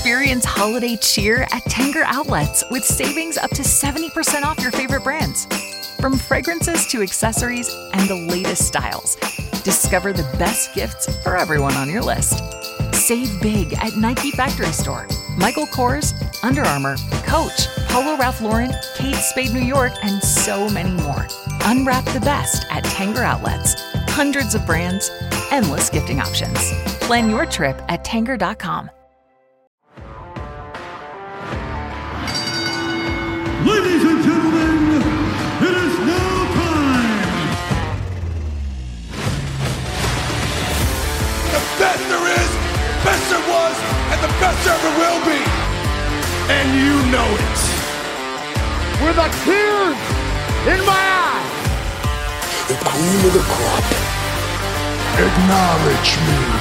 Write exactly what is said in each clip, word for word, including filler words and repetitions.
Experience holiday cheer at Tanger Outlets with savings up to seventy percent off your favorite brands. From fragrances to accessories and the latest styles, discover the best gifts for everyone on your list. Save big at Nike Factory Store, Michael Kors, Under Armour, Coach, Polo Ralph Lauren, Kate Spade New York, and so many more. Unwrap the best at Tanger Outlets. Hundreds of brands, endless gifting options. Plan your trip at tanger dot com. Ladies and gentlemen, it is now time. The best there is, best there was, and the best there ever will be. And you know it. With a tear in my eye. The cream of the crop. Acknowledge me.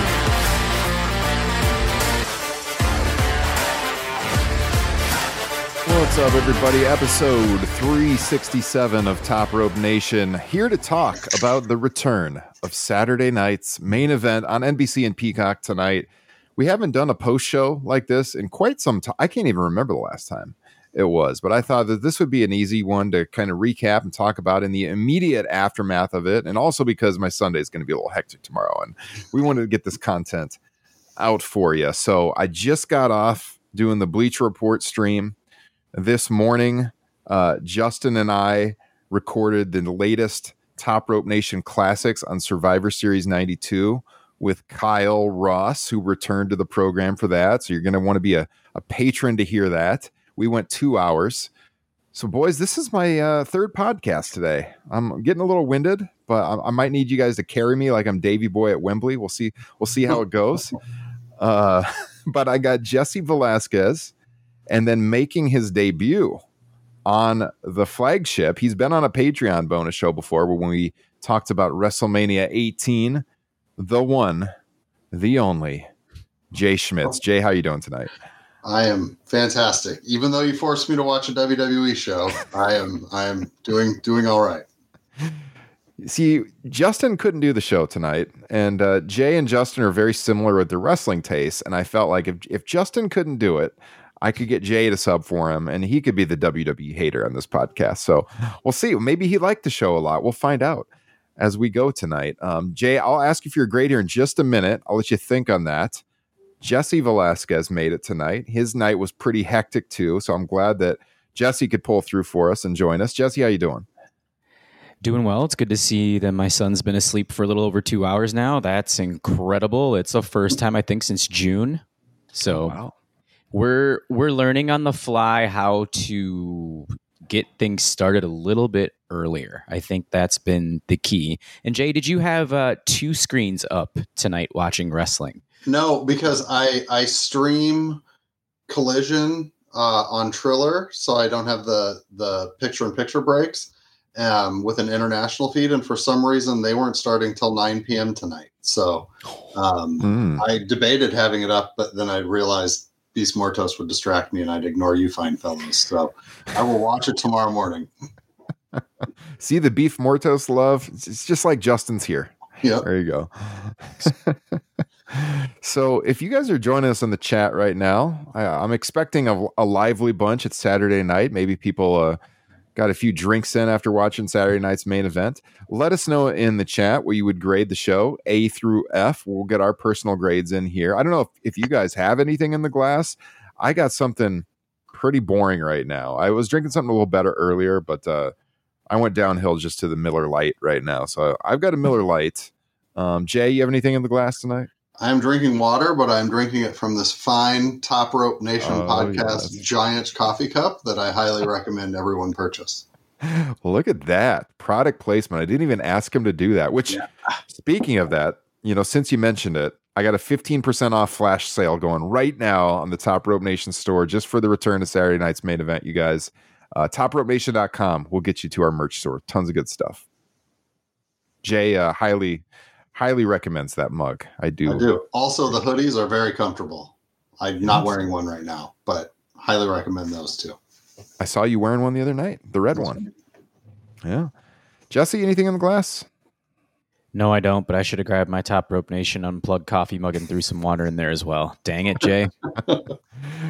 What's up, everybody? Episode three sixty-seven of Top Rope Nation, here to talk about the return of Saturday night's main event on N B C and Peacock tonight. We haven't done a post show like this in quite some time. I can't even remember the last time it was, but I thought that this would be an easy one to kind of recap and talk about in the immediate aftermath of it, and also because my Sunday is going to be a little hectic tomorrow, and we wanted to get this content out for you. So I just got off doing the Bleacher Report stream this morning. uh, Justin and I recorded the latest Top Rope Nation classics on Survivor Series ninety-two with Kyle Ross, who returned to the program for that. So you're going to want to be a, a patron to hear that. We went two hours. So, boys, this is my uh, third podcast today. I'm getting a little winded, but I, I might need you guys to carry me like I'm Davey Boy at Wembley. We'll see. We'll see how it goes. Uh, but I got Jesse Velasquez, and then making his debut on the flagship. He's been on a Patreon bonus show before when we talked about WrestleMania eighteen. The one, the only, Jay Schmitz. Jay, how you doing tonight? I am fantastic. Even though you forced me to watch a W W E show, I am I am doing doing all right. See, Justin couldn't do the show tonight, and uh, Jay and Justin are very similar with their wrestling tastes, and I felt like if, if Justin couldn't do it, I could get Jay to sub for him, and he could be the W W E hater on this podcast. So we'll see. Maybe he liked the show a lot. We'll find out as we go tonight. Um, Jay, I'll ask you for your grade here in just a minute. I'll let you think on that. Jesse Velasquez made it tonight. His night was pretty hectic too, so I'm glad that Jesse could pull through for us and join us. Jesse, how you doing? Doing well. It's good to see that my son's been asleep for a little over two hours now. That's incredible. It's the first time, I think, since June. So Oh, wow. we're we're learning on the fly how to get things started a little bit earlier. I think that's been the key. And Jay, did you have uh, two screens up tonight watching wrestling? No, because I I stream Collision uh, on Triller, so I don't have the the picture in picture breaks um, with an international feed, and for some reason they weren't starting till nine p.m. tonight. So um, Mm. I debated having it up, but then I realized Beast Mortos would distract me, and I'd ignore you fine fellows. So I will watch it tomorrow morning. See the Beef Mortos love? It's it's just like Justin's here. Yep. There you go. So if you guys are joining us in the chat right now, I, I'm expecting a, a lively bunch. It's Saturday night. Maybe people uh, got a few drinks in after watching Saturday night's main event. Let us know in the chat what you would grade the show, A through F. We'll get our personal grades in here. I don't know if, if you guys have anything in the glass. I got something pretty boring right now. I was drinking something a little better earlier, but uh, I went downhill just to the Miller Lite right now. So I've got a Miller Lite. Um, Jay, you have anything in the glass tonight? I'm drinking water, but I'm drinking it from this fine Top Rope Nation Oh, podcast yes. giant coffee cup that I highly recommend everyone purchase. Well, look at that product placement. I didn't even ask him to do that, which Yeah. speaking of that, you know, since you mentioned it, I got a fifteen percent off flash sale going right now on the Top Rope Nation store just for the return to Saturday night's main event, you guys. Uh, top rope nation dot com will get you to our merch store. Tons of good stuff. Jay uh, highly, highly recommends that mug. I do. I do. Also, the hoodies are very comfortable. I'm not wearing one right now, but highly recommend those too. I saw you wearing one the other night, the red one. Yeah. Jesse, anything in the glass? No, I don't, but I should have grabbed my Top Rope Nation unplugged coffee mug and threw some water in there as well. Dang it, Jay.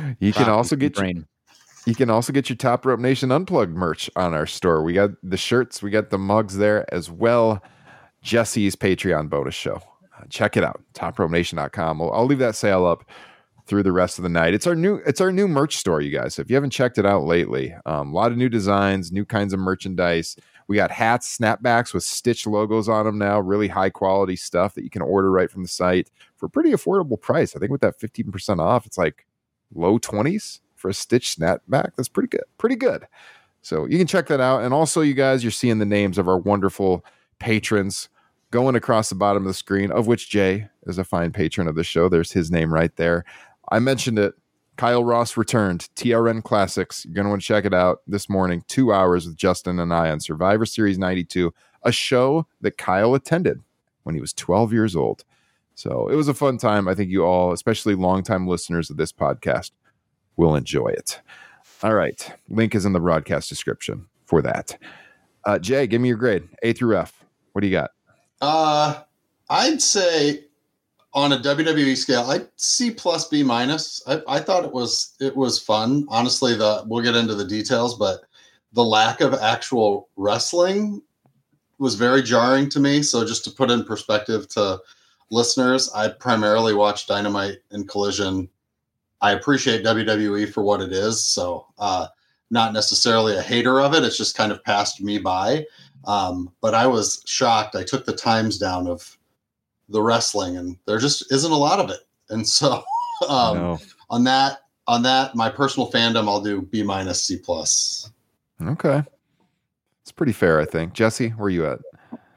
You can Pop also in get the your, brain. you can also get your Top Rope Nation Unplugged merch on our store. We got the shirts, we got the mugs there as well. Jesse's Patreon bonus show. Uh, check it out, top rope nation dot com. I'll, I'll leave that sale up through the rest of the night. It's our new it's our new merch store, you guys. If you haven't checked it out lately, um, a lot of new designs, new kinds of merchandise. We got hats, snapbacks with Stitch logos on them now, really high quality stuff that you can order right from the site for a pretty affordable price. I think with that fifteen percent off, it's like low twenties for a Stitch snapback. That's pretty good. Pretty good. So you can check that out. And also, you guys, you're seeing the names of our wonderful patrons going across the bottom of the screen, of which Jay is a fine patron of the show. There's his name right there. I mentioned it. Kyle Ross returned. T R N Classics. You're going to want to check it out this morning. Two hours with Justin and I on Survivor Series ninety-two, a show that Kyle attended when he was twelve years old. So it was a fun time. I think you all, especially longtime listeners of this podcast, will enjoy it. All right. Link is in the broadcast description for that. Uh, Jay, give me your grade. A through F. What do you got? Uh, I'd say on a W W E scale, I'd C plus B minus. I, I thought it was it was fun. Honestly, the we'll get into the details, but the lack of actual wrestling was very jarring to me. So just to put in perspective to listeners, I primarily watch Dynamite and Collision. I appreciate W W E for what it is. So uh, not necessarily a hater of it. It's just kind of passed me by. Um, but I was shocked. I took the times down of the wrestling, and there just isn't a lot of it. And so um, No. on that, on that, my personal fandom, I'll do B minus C plus. Okay. It's pretty fair, I think. Jesse, where are you at?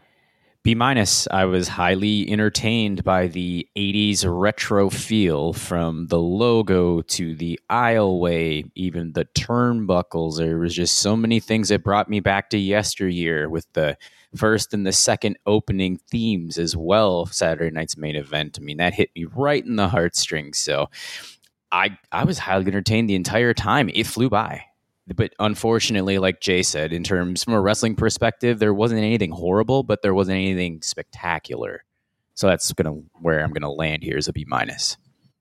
B minus. I was highly entertained by the eighties retro feel, from the logo to the aisleway, even the turnbuckles. There was just so many things that brought me back to yesteryear, with the first and the second opening themes as well. Saturday night's main event. I mean, that hit me right in the heartstrings. So I I was highly entertained the entire time. It flew by. But unfortunately, like Jay said, in terms from a wrestling perspective, there wasn't anything horrible, but there wasn't anything spectacular. So that's gonna where I'm gonna land here is a B minus.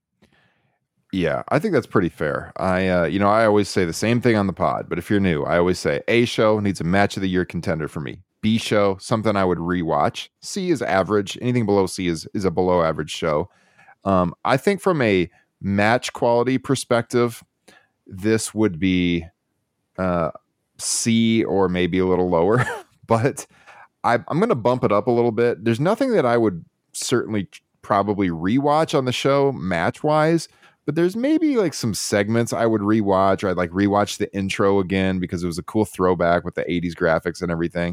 Yeah, I think that's pretty fair. I, uh, you know, I always say the same thing on the pod, but if you're new, I always say A show needs a match of the year contender for me. B show, something I would rewatch. C is average. Anything below C is is a below average show. Um, I think from a match quality perspective, this would be uh, C or maybe a little lower, but I, I'm going to bump it up a little bit. There's nothing that I would certainly probably rewatch on the show match wise, but there's maybe like some segments I would rewatch, or I'd like rewatch the intro again because it was a cool throwback with the eighties graphics and everything.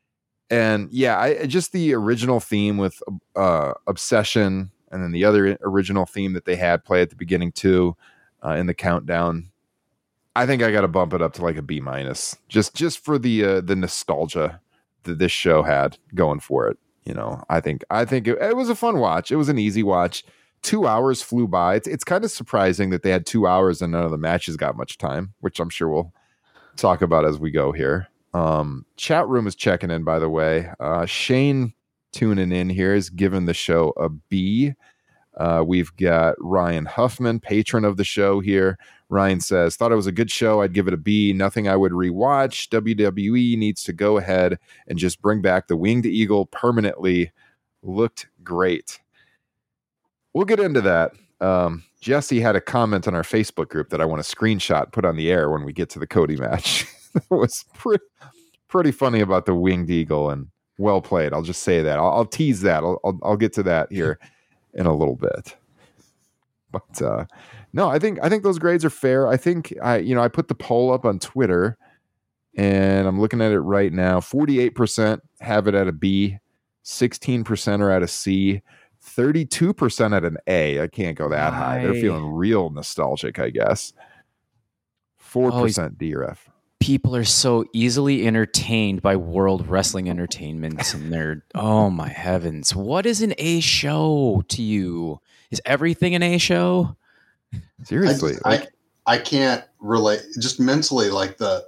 And yeah, I just the original theme with uh, Obsession, and then the other original theme that they had play at the beginning too, uh, in the countdown. I think I got to bump it up to like a B minus, just just for the uh, the nostalgia that this show had going for it. You know, I think I think it, it was a fun watch. It was an easy watch. Two hours flew by. It's it's kind of surprising that they had two hours and none of the matches got much time, which I'm sure we'll talk about as we go here. Um, chat room is checking in, by the way. Uh, Shane tuning in here is giving the show a B. Uh, we've got Ryan Huffman, patron of the show here. Ryan says, thought it was a good show. I'd give it a B. Nothing I would rewatch. W W E needs to go ahead and just bring back the Winged Eagle permanently. Looked great. We'll get into that. Um, Jesse had a comment on our Facebook group that I want to screenshot, put on the air when we get to the Cody match. It was pretty, pretty funny about the Winged Eagle, and well played. I'll just say that. I'll, I'll tease that. I'll, I'll, I'll get to that here in a little bit. But uh, no, I think I think those grades are fair. I think I you know I put the poll up on Twitter, and I'm looking at it right now. forty-eight percent have it at a B, sixteen percent are at a C, thirty-two percent at an A. I can't go that high. They're feeling real nostalgic, I guess. four percent D or F. People are so easily entertained by World Wrestling Entertainment, and they're, oh my heavens, what is an A show to you? Is everything an A show? Seriously, I, like, I, I can't relate. Just mentally, like the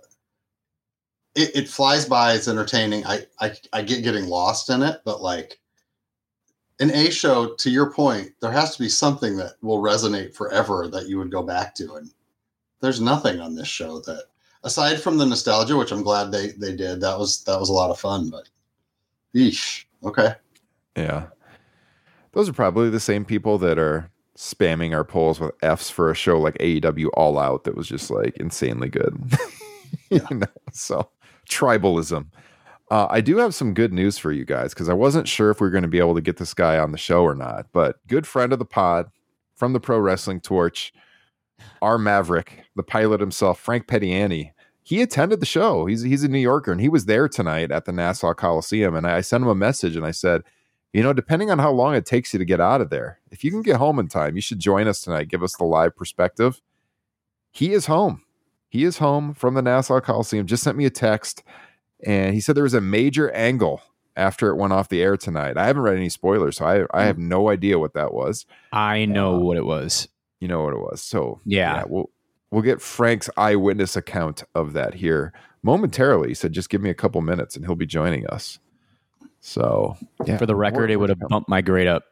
it, it flies by. It's entertaining. I, I I get getting lost in it, but like an A show, to your point, there has to be something that will resonate forever that you would go back to. And there's nothing on this show that, aside from the nostalgia, which I'm glad they, they did, that was, that was a lot of fun, but eesh. Okay. Yeah. Those are probably the same people that are spamming our polls with F's for a show like A E W All Out that was just like insanely good. Yeah. You know? So tribalism. Uh, I do have some good news for you guys because I wasn't sure if we were going to be able to get this guy on the show or not, but good friend of the pod from the Pro Wrestling Torch, our Maverick, the pilot himself, Frank Pettiani, he attended the show. He's he's a New Yorker, and he was there tonight at the Nassau Coliseum. And I sent him a message, and I said, you know, depending on how long it takes you to get out of there, if you can get home in time, you should join us tonight. Give us the live perspective. He is home. He is home from the Nassau Coliseum. Just sent me a text, and he said there was a major angle after it went off the air tonight. I haven't read any spoilers, so I, I have no idea what that was. I know uh, what it was. You know what it was. So yeah, yeah we'll we'll get Frank's eyewitness account of that here momentarily. He said, just give me a couple minutes and he'll be joining us. So yeah. For the record, it would have bumped my grade up.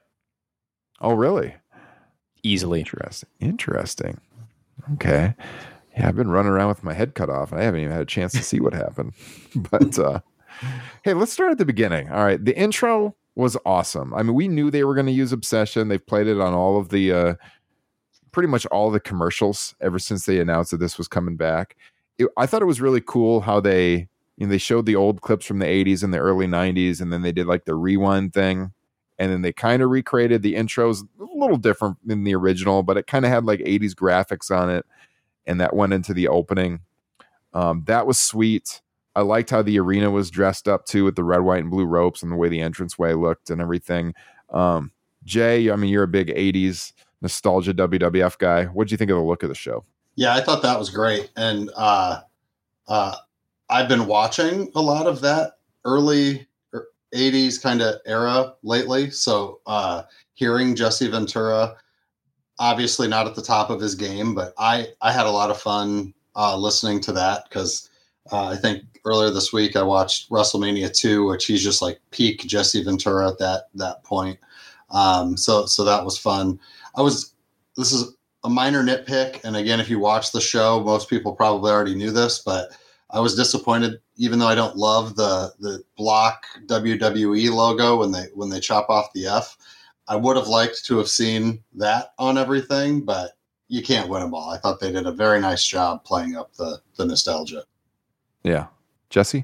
Oh, really? Easily. Interesting. Interesting. Okay. Yeah, I've been running around with my head cut off and I haven't even had a chance to see what happened. But uh hey, let's start at the beginning. All right. The intro was awesome. I mean, we knew they were going to use Obsession. They've played it on all of the uh pretty much all the commercials ever since they announced that this was coming back. It, I thought it was really cool how they, you know, they showed the old clips from the eighties and the early nineties, and then they did like the rewind thing, and then they kind of recreated the intros a little different than the original, but it kind of had like eighties graphics on it, and that went into the opening. Um, that was sweet. I liked how the arena was dressed up too with the red, white, and blue ropes and the way the entranceway looked and everything. Um, Jay, I mean, you're a big eighties nostalgia W W F guy. What did you think of the look of the show? Yeah, I thought that was great. And uh, uh, I've been watching a lot of that early eighties kind of era lately. So uh, hearing Jesse Ventura, obviously not at the top of his game, but I, I had a lot of fun uh, listening to that because uh, I think earlier this week I watched WrestleMania two, which he's just like peak Jesse Ventura at that, that point. Um, so, so that was fun. I was, this is a minor nitpick. And again, if you watch the show, most people probably already knew this, but I was disappointed, even though I don't love the, the block W W E logo when they, when they chop off the F. I would have liked to have seen that on everything, but you can't win them all. I thought they did a very nice job playing up the, the nostalgia. Yeah. Jesse?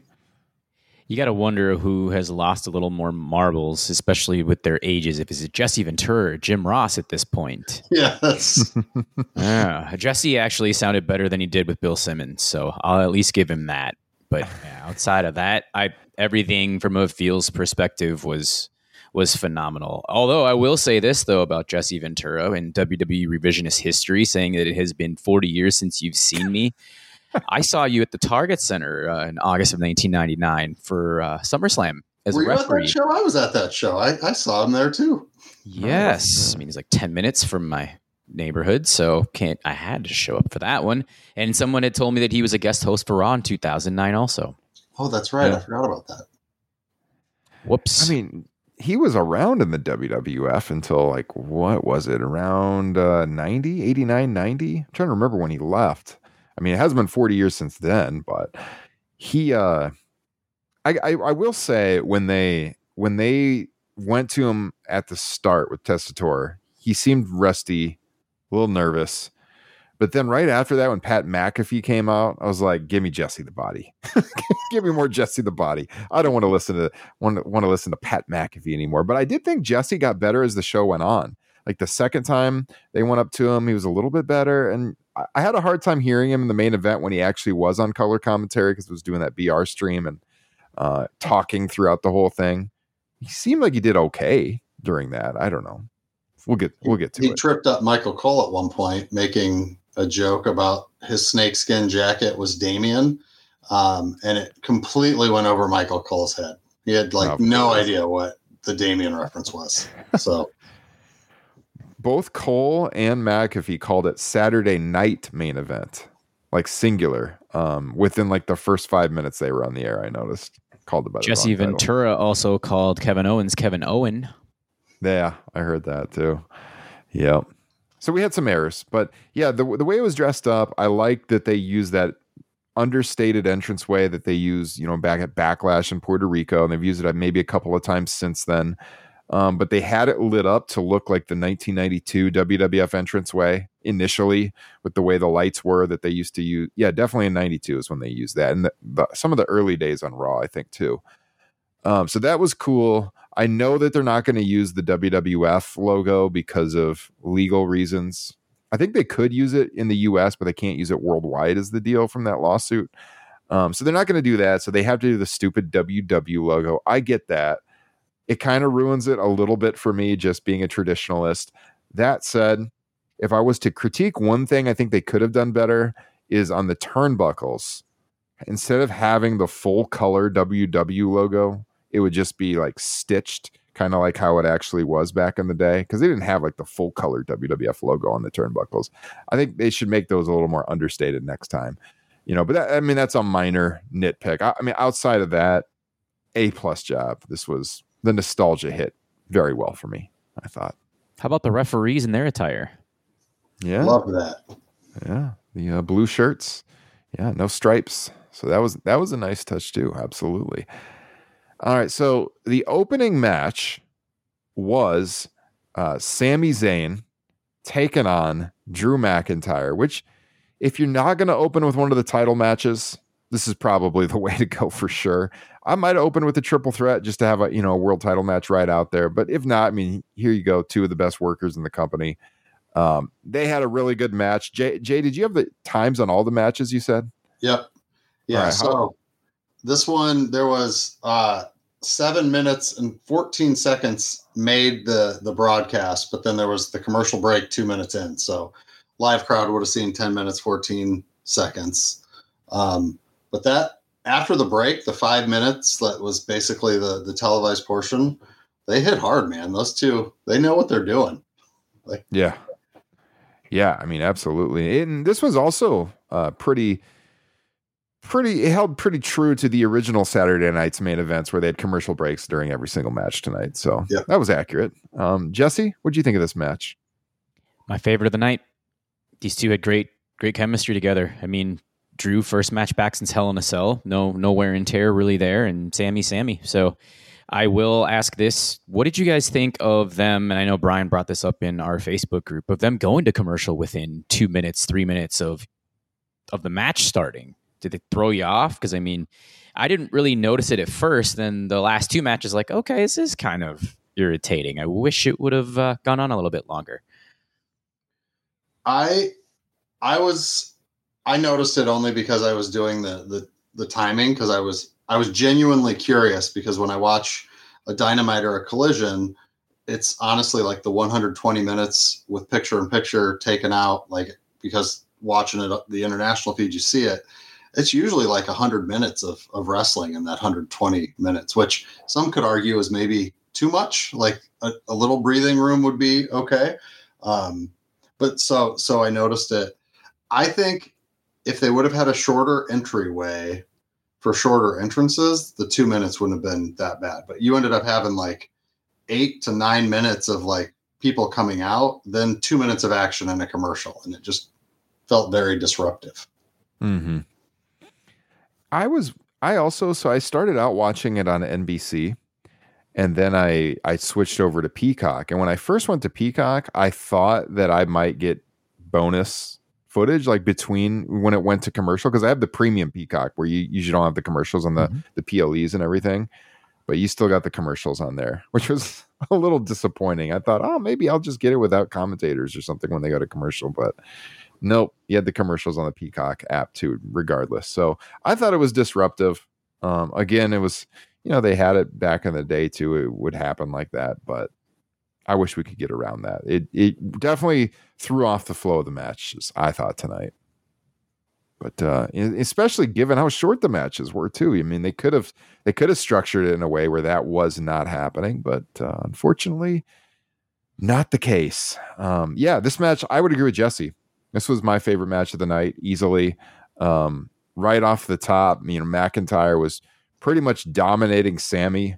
You got to wonder who has lost a little more marbles, especially with their ages. If it's Jesse Ventura or Jim Ross at this point. Yeah, that's yeah. Jesse actually sounded better than he did with Bill Simmons, so I'll at least give him that. But yeah, outside of that, I everything from a feels perspective was was phenomenal. Although I will say this though about Jesse Ventura and W W E revisionist history, saying that it has been forty years since you've seen me. I saw you at the Target Center uh, in August of nineteen ninety-nine for uh, SummerSlam as Were a you at referee. that show? I was at that show. I, I saw him there too. Yes, I mean it's like ten minutes from my neighborhood, so can't I had to show up for that one. And someone had told me that he was a guest host for Raw in two thousand nine, also. Oh, that's right. Yeah. I forgot about that. Whoops. I mean, he was around in the W W F until like what was it? Around uh, ninety, eighty-nine, ninety. I'm trying to remember when he left. I mean, it has been forty years since then, but he, uh, I, I, I will say when they, when they went to him at the start with Testator, he seemed rusty, a little nervous, but then right after that, when Pat McAfee came out, I was like, give me Jesse the Body, give me more Jesse the Body. I don't want to listen to, want to, want to listen to Pat McAfee anymore, but I did think Jesse got better as the show went on. Like the second time they went up to him, he was a little bit better. And I had a hard time hearing him in the main event when he actually was on color commentary because it was doing that B R stream and uh, talking throughout the whole thing. He seemed like he did okay during that. I don't know. We'll get we'll get to he it. He tripped up Michael Cole at one point, making a joke about his snakeskin jacket was Damien, um, and it completely went over Michael Cole's head. He had like oh, no course. idea what the Damien reference was. So. Both Cole and McAfee called it Saturday Night Main Event, like singular. Um, within like the first five minutes they were on the air, I noticed. Called it by the Jesse Ventura title. Also called Kevin Owens Kevin Owen. Yeah, I heard that too. Yep. So we had some errors, but yeah, the the way it was dressed up, I like that they use that understated entranceway that they use, you know, back at Backlash in Puerto Rico, and they've used it maybe a couple of times since then. Um, but they had it lit up to look like the nineteen ninety-two W W F entranceway initially, with the way the lights were that they used to use. Yeah, definitely in ninety-two is when they used that, and the, the, some of the early days on Raw, I think too. Um, so that was cool. I know that they're not going to use the W W F logo because of legal reasons. I think they could use it in the U S, but they can't use it worldwide is the deal from that lawsuit. Um, so they're not going to do that. So they have to do the stupid W W logo. I get that. It kind of ruins it a little bit for me, just being a traditionalist. That said, if I was to critique one thing I think they could have done better is on the turnbuckles. Instead of having the full color W W logo, it would just be like stitched, kind of like how it actually was back in the day, because they didn't have like the full color W W F logo on the turnbuckles. I think they should make those a little more understated next time, you know. But that, I mean, that's a minor nitpick. I, I mean, outside of that, A plus job. This was the nostalgia hit very well for me, I thought. How about the referees in their attire? Yeah, Love that. Yeah, the uh, blue shirts. Yeah, no stripes. So that was that was a nice touch too. Absolutely. All right, so the opening match was uh, Sami Zayn taking on Drew McIntyre, which, if you're not going to open with one of the title matches, this is probably the way to go for sure. I might open with a triple threat just to have a, you know, a world title match right out there. But if not, I mean, here you go. Two of the best workers in the company. Um, they had a really good match. Jay, Jay, did you have the times on all the matches you said? Yep. Yeah. Right, so how- this one, there was uh, seven minutes and fourteen seconds made the, the broadcast, but then there was the commercial break two minutes in. So live crowd would have seen ten minutes, fourteen seconds. Um, but that, after the break, the five minutes that was basically the, the televised portion, they hit hard, man. Those two, they know what they're doing. Like, yeah. Yeah, I mean, absolutely. And this was also uh, pretty, pretty, it held pretty true to the original Saturday night's main events where they had commercial breaks during every single match tonight. So yeah. That was accurate. Um, Jesse, what do you think of this match? My favorite of the night. These two had great, great chemistry together. I mean, Drew, first match back since Hell in a Cell. No, no wear and tear really there. And Sammy, Sammy. So I will ask this. What did you guys think of them? And I know Brian brought this up in our Facebook group, of them going to commercial within two minutes, three minutes of of the match starting. Did it throw you off? Because, I mean, I didn't really notice it at first. Then the last two matches, like, okay, this is kind of irritating. I wish it would have uh, gone on a little bit longer. I, I was, I noticed it only because I was doing the, the, the timing. Cause I was, I was genuinely curious, because when I watch a Dynamite or a Collision, it's honestly like the one hundred twenty minutes with picture in picture taken out, like, because watching it, the international feed, you see it, it's usually like one hundred minutes of, of wrestling in that one hundred twenty minutes, which some could argue is maybe too much. Like a, a little breathing room would be okay. Um, but so, so I noticed it. I think if they would have had a shorter entryway for shorter entrances, the two minutes wouldn't have been that bad. But you ended up having like eight to nine minutes of like people coming out, then two minutes of action and a commercial. And it just felt very disruptive. Mm-hmm. I was, I also, so I started out watching it on N B C, and then I, I switched over to Peacock. And when I first went to Peacock, I thought that I might get bonus footage like between when it went to commercial, because I have the premium Peacock where you usually don't have the commercials on the, mm-hmm. the P L Es and everything, but you still got the commercials on there, which was a little disappointing. I thought, oh, maybe I'll just get it without commentators or something when they go to commercial, but nope, you had the commercials on the Peacock app too, regardless. So I thought it was disruptive. Um, again, it was, you know, they had it back in the day too. It would happen like that, but I wish we could get around that. It it definitely threw off the flow of the matches, I thought, tonight. But uh, especially given how short the matches were too. I mean, they could have they could have structured it in a way where that was not happening, but uh, unfortunately, not the case. Um, yeah, this match, I would agree with Jesse. This was my favorite match of the night, easily. Um, right off the top, you know, McIntyre was pretty much dominating Sammy.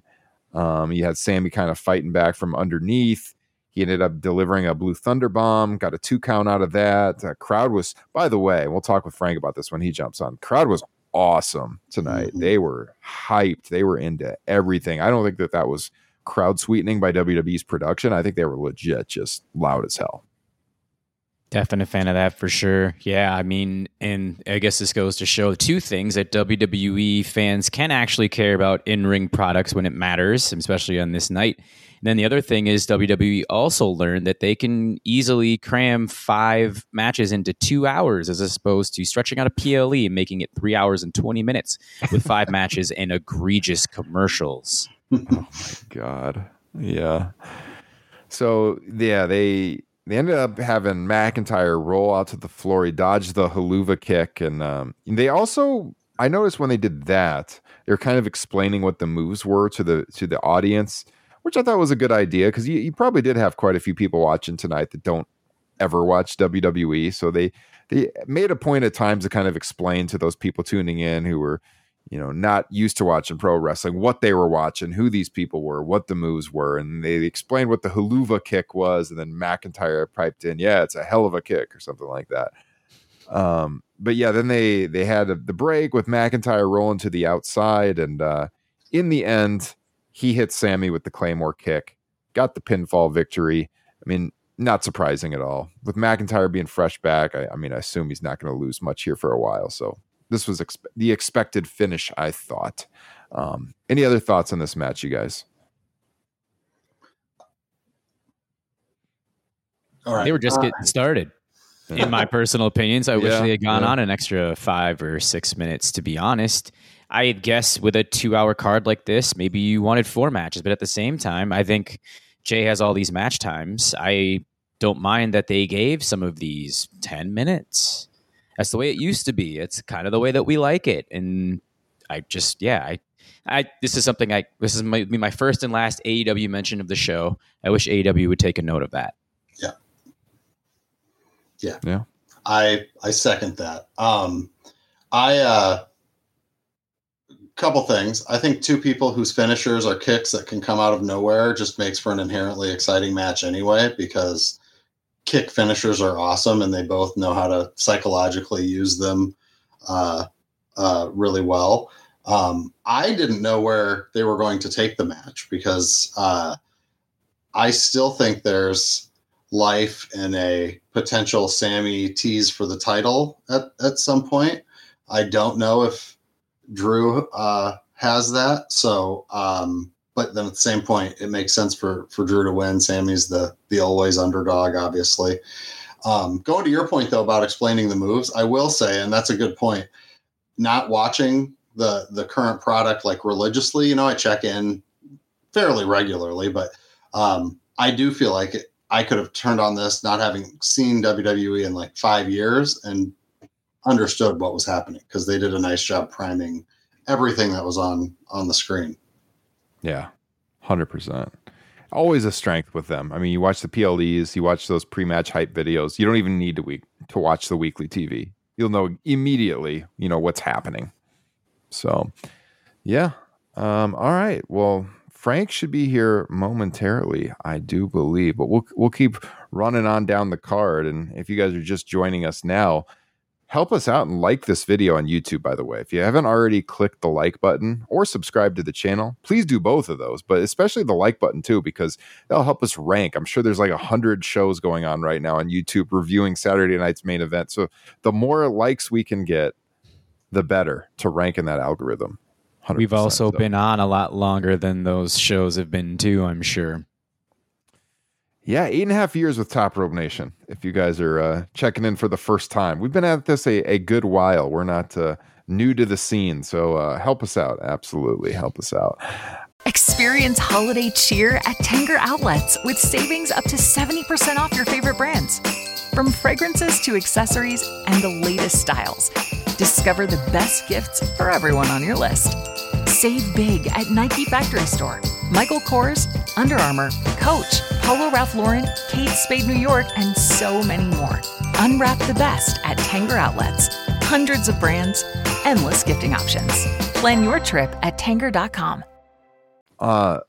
Um, you had Sammy kind of fighting back from underneath. He ended up delivering a Blue Thunder Bomb, got a two count out of that. Uh, crowd was, by the way, we'll talk with Frank about this when he jumps on. Crowd was awesome tonight. Mm-hmm. They were hyped. They were into everything. I don't think that that was crowd sweetening by W W E's production. I think they were legit just loud as hell. Definite fan of that for sure. Yeah, I mean, and I guess this goes to show two things, that W W E fans can actually care about in-ring products when it matters, especially on this night. And then the other thing is W W E also learned that they can easily cram five matches into two hours as opposed to stretching out a P L E and making it three hours and twenty minutes with five matches and egregious commercials. Oh my God. Yeah. So, yeah, they... They ended up having McIntyre roll out to the floor. He dodged the haluva kick. And um, they also, I noticed when they did that, they were kind of explaining what the moves were to the to the audience, which I thought was a good idea because you, you probably did have quite a few people watching tonight that don't ever watch W W E. So they, they made a point at times to kind of explain to those people tuning in who were, you know, not used to watching pro wrestling, what they were watching, who these people were, what the moves were. And they explained what the haluva kick was. And then McIntyre piped in, yeah, it's a hell of a kick or something like that. Um, but yeah, then they, they had the break with McIntyre rolling to the outside. And uh, in the end, he hit Sammy with the Claymore kick, got the pinfall victory. I mean, not surprising at all. With McIntyre being fresh back, I, I mean, I assume he's not going to lose much here for a while. So this was expe- the expected finish, I thought. Um, any other thoughts on this match, you guys? All right. They were just getting started, in my personal opinions. I yeah, wish they had gone yeah. on an extra five or six minutes, to be honest. I guess with a two-hour card like this, maybe you wanted four matches. But at the same time, I think Jay has all these match times. I don't mind that they gave some of these ten minutes. That's the way it used to be. It's kind of the way that we like it. And I just, yeah, I, I, this is something I, this is my, my first and last A E W mention of the show. I wish A E W would take a note of that. Yeah. Yeah. Yeah. I, I second that. Um, I, uh, couple things. I think two people whose finishers are kicks that can come out of nowhere just makes for an inherently exciting match anyway, because kick finishers are awesome and they both know how to psychologically use them uh, uh, really well. Um, I didn't know where they were going to take the match because uh, I still think there's life in a potential Sammy tease for the title at, at some point. I don't know if Drew uh, has that. So, um, but then at the same point, it makes sense for, for Drew to win. Sammy's the, the always underdog, obviously. Um, going to your point, though, about explaining the moves, I will say, and that's a good point, not watching the the current product like religiously, you know, I check in fairly regularly, but um, I do feel like it, I could have turned on this not having seen W W E in like five years and understood what was happening because they did a nice job priming everything that was on on the screen. Yeah, one hundred percent. Always a strength with them. I mean, you watch the P L Es, you watch those pre-match hype videos. You don't even need to week to watch the weekly T V. You'll know immediately, you know, what's happening. So, yeah. Um, all right. Well, Frank should be here momentarily, I do believe. But we'll we'll keep running on down the card. And if you guys are just joining us now, help us out and like this video on YouTube, by the way. If you haven't already clicked the like button or subscribed to the channel, please do both of those, but especially the like button too, because that'll help us rank. I'm sure there's like a hundred shows going on right now on YouTube reviewing Saturday night's main event. So the more likes we can get, the better to rank in that algorithm. We've also so. been on a lot longer than those shows have been too, I'm sure. Yeah, eight and a half years with Top Rope Nation. If you guys are uh, checking in for the first time, we've been at this a, a good while. We're not uh, new to the scene, so uh, help us out. Absolutely, help us out. Experience holiday cheer at Tanger Outlets with savings up to seventy percent off your favorite brands. From fragrances to accessories and the latest styles, discover the best gifts for everyone on your list. Save big at Nike Factory Store, Michael Kors, Under Armour, Coach, Polo Ralph Lauren, Kate Spade New York, and so many more. Unwrap the best at Tanger Outlets. Hundreds of brands, endless gifting options. Plan your trip at Tanger dot com. Uh,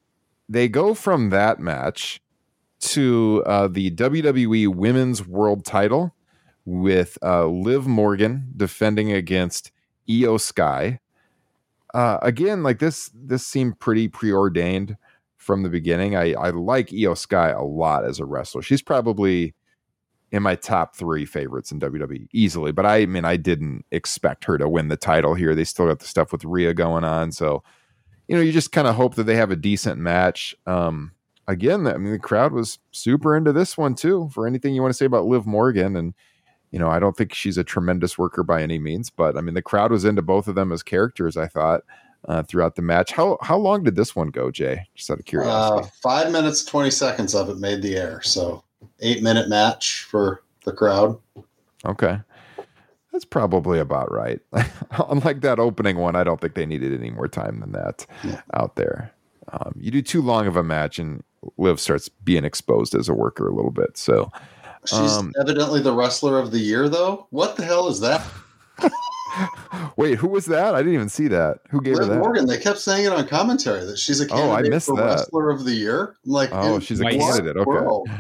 they go from that match to uh, the W W E Women's World Title with uh, Liv Morgan defending against Io Sky. Uh, again, like this, this seemed pretty preordained from the beginning. I, I like Io Sky a lot as a wrestler. She's probably in my top three favorites in W W E easily, but I mean, I didn't expect her to win the title here. They still got the stuff with Rhea going on. So, you know, you just kind of hope that they have a decent match. Um, again, I mean, the crowd was super into this one too, for anything you want to say about Liv Morgan. And, you know, I don't think she's a tremendous worker by any means, but I mean, the crowd was into both of them as characters, I thought, uh, throughout the match. How, how long did this one go, Jay? Just out of curiosity. Uh, five minutes, twenty seconds of it made the air. So eight minute match for the crowd. Okay. That's probably about right. Unlike that opening one, I don't think they needed any more time than that yeah. out there. Um, you do too long of a match and Liv starts being exposed as a worker a little bit. So she's um, evidently the wrestler of the year, though. What the hell is that? Wait, who was that? I didn't even see that. Who gave Liv her that? Morgan. They kept saying it on commentary that she's a candidate oh, I missed for that. wrestler of the year. I'm like, oh, she's a candidate. Okay. World?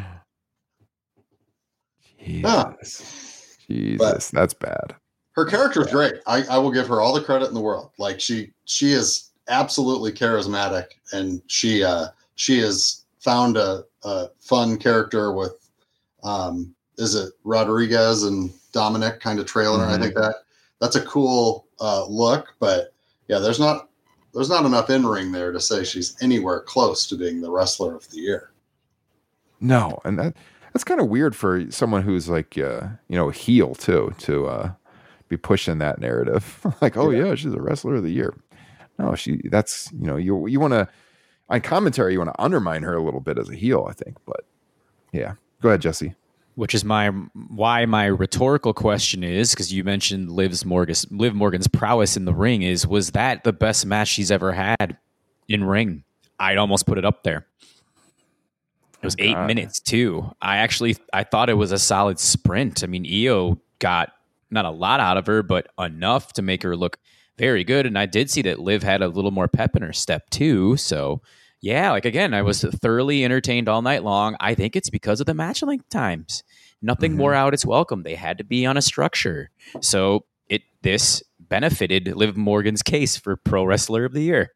Jesus, huh. Jesus, but that's bad. Her character is great. I, I will give her all the credit in the world. Like she, she is absolutely charismatic, and she, uh, she has found a, a fun character with, um, is it Rodriguez and Dominic kind of trailer? Mm-hmm. I think that that's a cool uh, look, but yeah, there's not, there's not enough in ring there to say she's anywhere close to being the wrestler of the year. No, and that. That's kind of weird for someone who's like, uh, you know, a heel too, to uh, be pushing that narrative. Like, oh yeah. yeah, she's a wrestler of the year. No, she. That's you know, you you want to on commentary, you want to undermine her a little bit as a heel, I think. But yeah, go ahead, Jesse. Which is my why my rhetorical question is, because you mentioned Liv's Morgan's Liv Morgan's prowess in the ring. Is was that the best match she's ever had in ring? I'd almost put it up there. It was eight God. minutes too. I actually, I thought it was a solid sprint. I mean, Io got not a lot out of her, but enough to make her look very good. And I did see that Liv had a little more pep in her step too. So yeah, like again, I was thoroughly entertained all night long. I think it's because of the match length times. Nothing mm-hmm. more out its welcome. They had to be on a structure. So it, this benefited Liv Morgan's case for Pro Wrestler of the Year.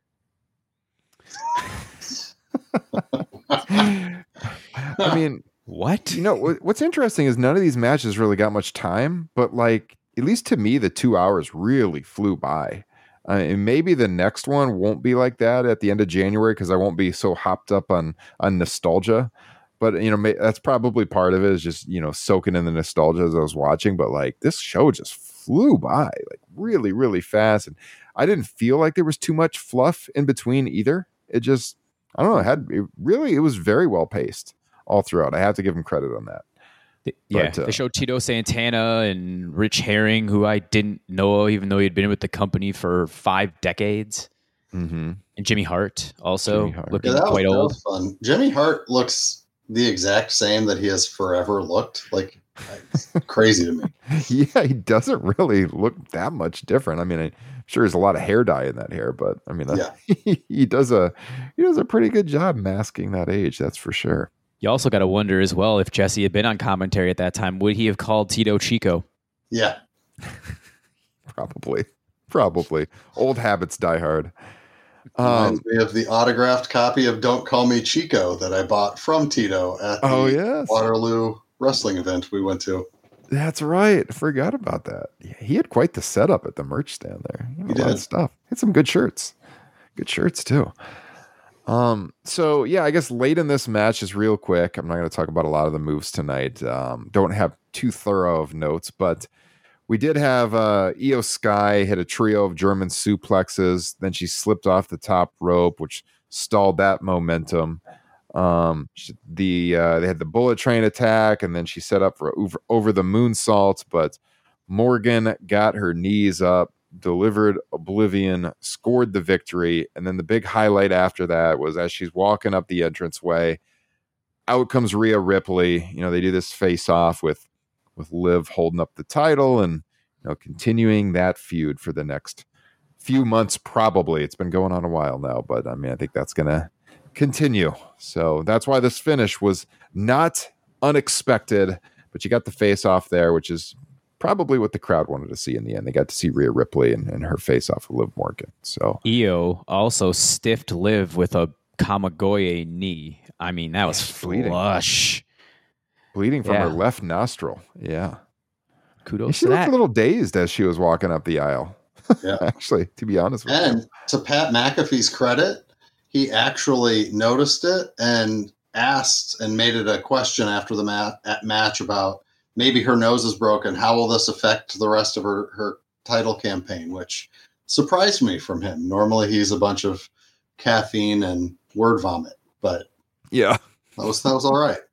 I mean, what? You know, what's interesting is none of these matches really got much time, but like, at least to me, the two hours really flew by. Uh, and maybe the next one won't be like that at the end of January because I won't be so hopped up on, on nostalgia. But, you know, may, that's probably part of it is just, you know, soaking in the nostalgia as I was watching. But like this show just flew by like really, really fast. And I didn't feel like there was too much fluff in between either. It just, I don't know. It had it really, it was very well paced all throughout. I have to give him credit on that. Yeah, but, uh, they showed Tito Santana and Rich Herring, who I didn't know, even though he had been with the company for five decades. Mm-hmm. And Jimmy Hart also Jimmy Hart. looking yeah, that quite was, old. That was fun. Jimmy Hart looks the exact same that he has forever looked. Like it's crazy to me. Yeah, he doesn't really look that much different. I mean, I'm sure there's a lot of hair dye in that hair, but I mean, yeah. he, he does a he does a pretty good job masking that age. That's for sure. You also got to wonder as well, if Jesse had been on commentary at that time, would he have called Tito Chico? Yeah. Probably. Probably. Old habits die hard. Um, Reminds me of the autographed copy of Don't Call Me Chico that I bought from Tito at the oh, yes. Waterloo wrestling event we went to. That's right. I forgot about that. He had quite the setup at the merch stand there. He, he did. A lot of stuff. He had some good shirts. Good shirts, too. Um, so yeah, I guess late in this match, just real quick, I'm not going to talk about a lot of the moves tonight. Um, don't have too thorough of notes, but we did have, uh, Io Sky hit a trio of German suplexes. Then she slipped off the top rope, which stalled that momentum. Um, the, uh, they had the bullet train attack, and then she set up for over, over the moonsault, but Morgan got her knees up, delivered Oblivion, scored the victory, and then the big highlight after that was as she's walking up the entranceway, out comes Rhea Ripley. You know, they do this face off with with Liv holding up the title and, you know, continuing that feud for the next few months. Probably it's been going on a while now, but I mean, I think that's gonna continue. So that's why this finish was not unexpected, but you got the face off there, which is probably what the crowd wanted to see in the end. They got to see Rhea Ripley and, and her face off with Liv Morgan. So Io also stiffed Liv with a Kamigoye knee. I mean, that was bleeding. flush. Bleeding from Yeah. her left nostril. Yeah. Kudos She to looked that. a little dazed as she was walking up the aisle. Yeah. Actually, to be honest with you. And to Pat McAfee's credit, he actually noticed it and asked and made it a question after the ma- at match about maybe her nose is broken. How will this affect the rest of her, her title campaign, which surprised me from him. Normally he's a bunch of caffeine and word vomit, but Yeah. that was, that was all right.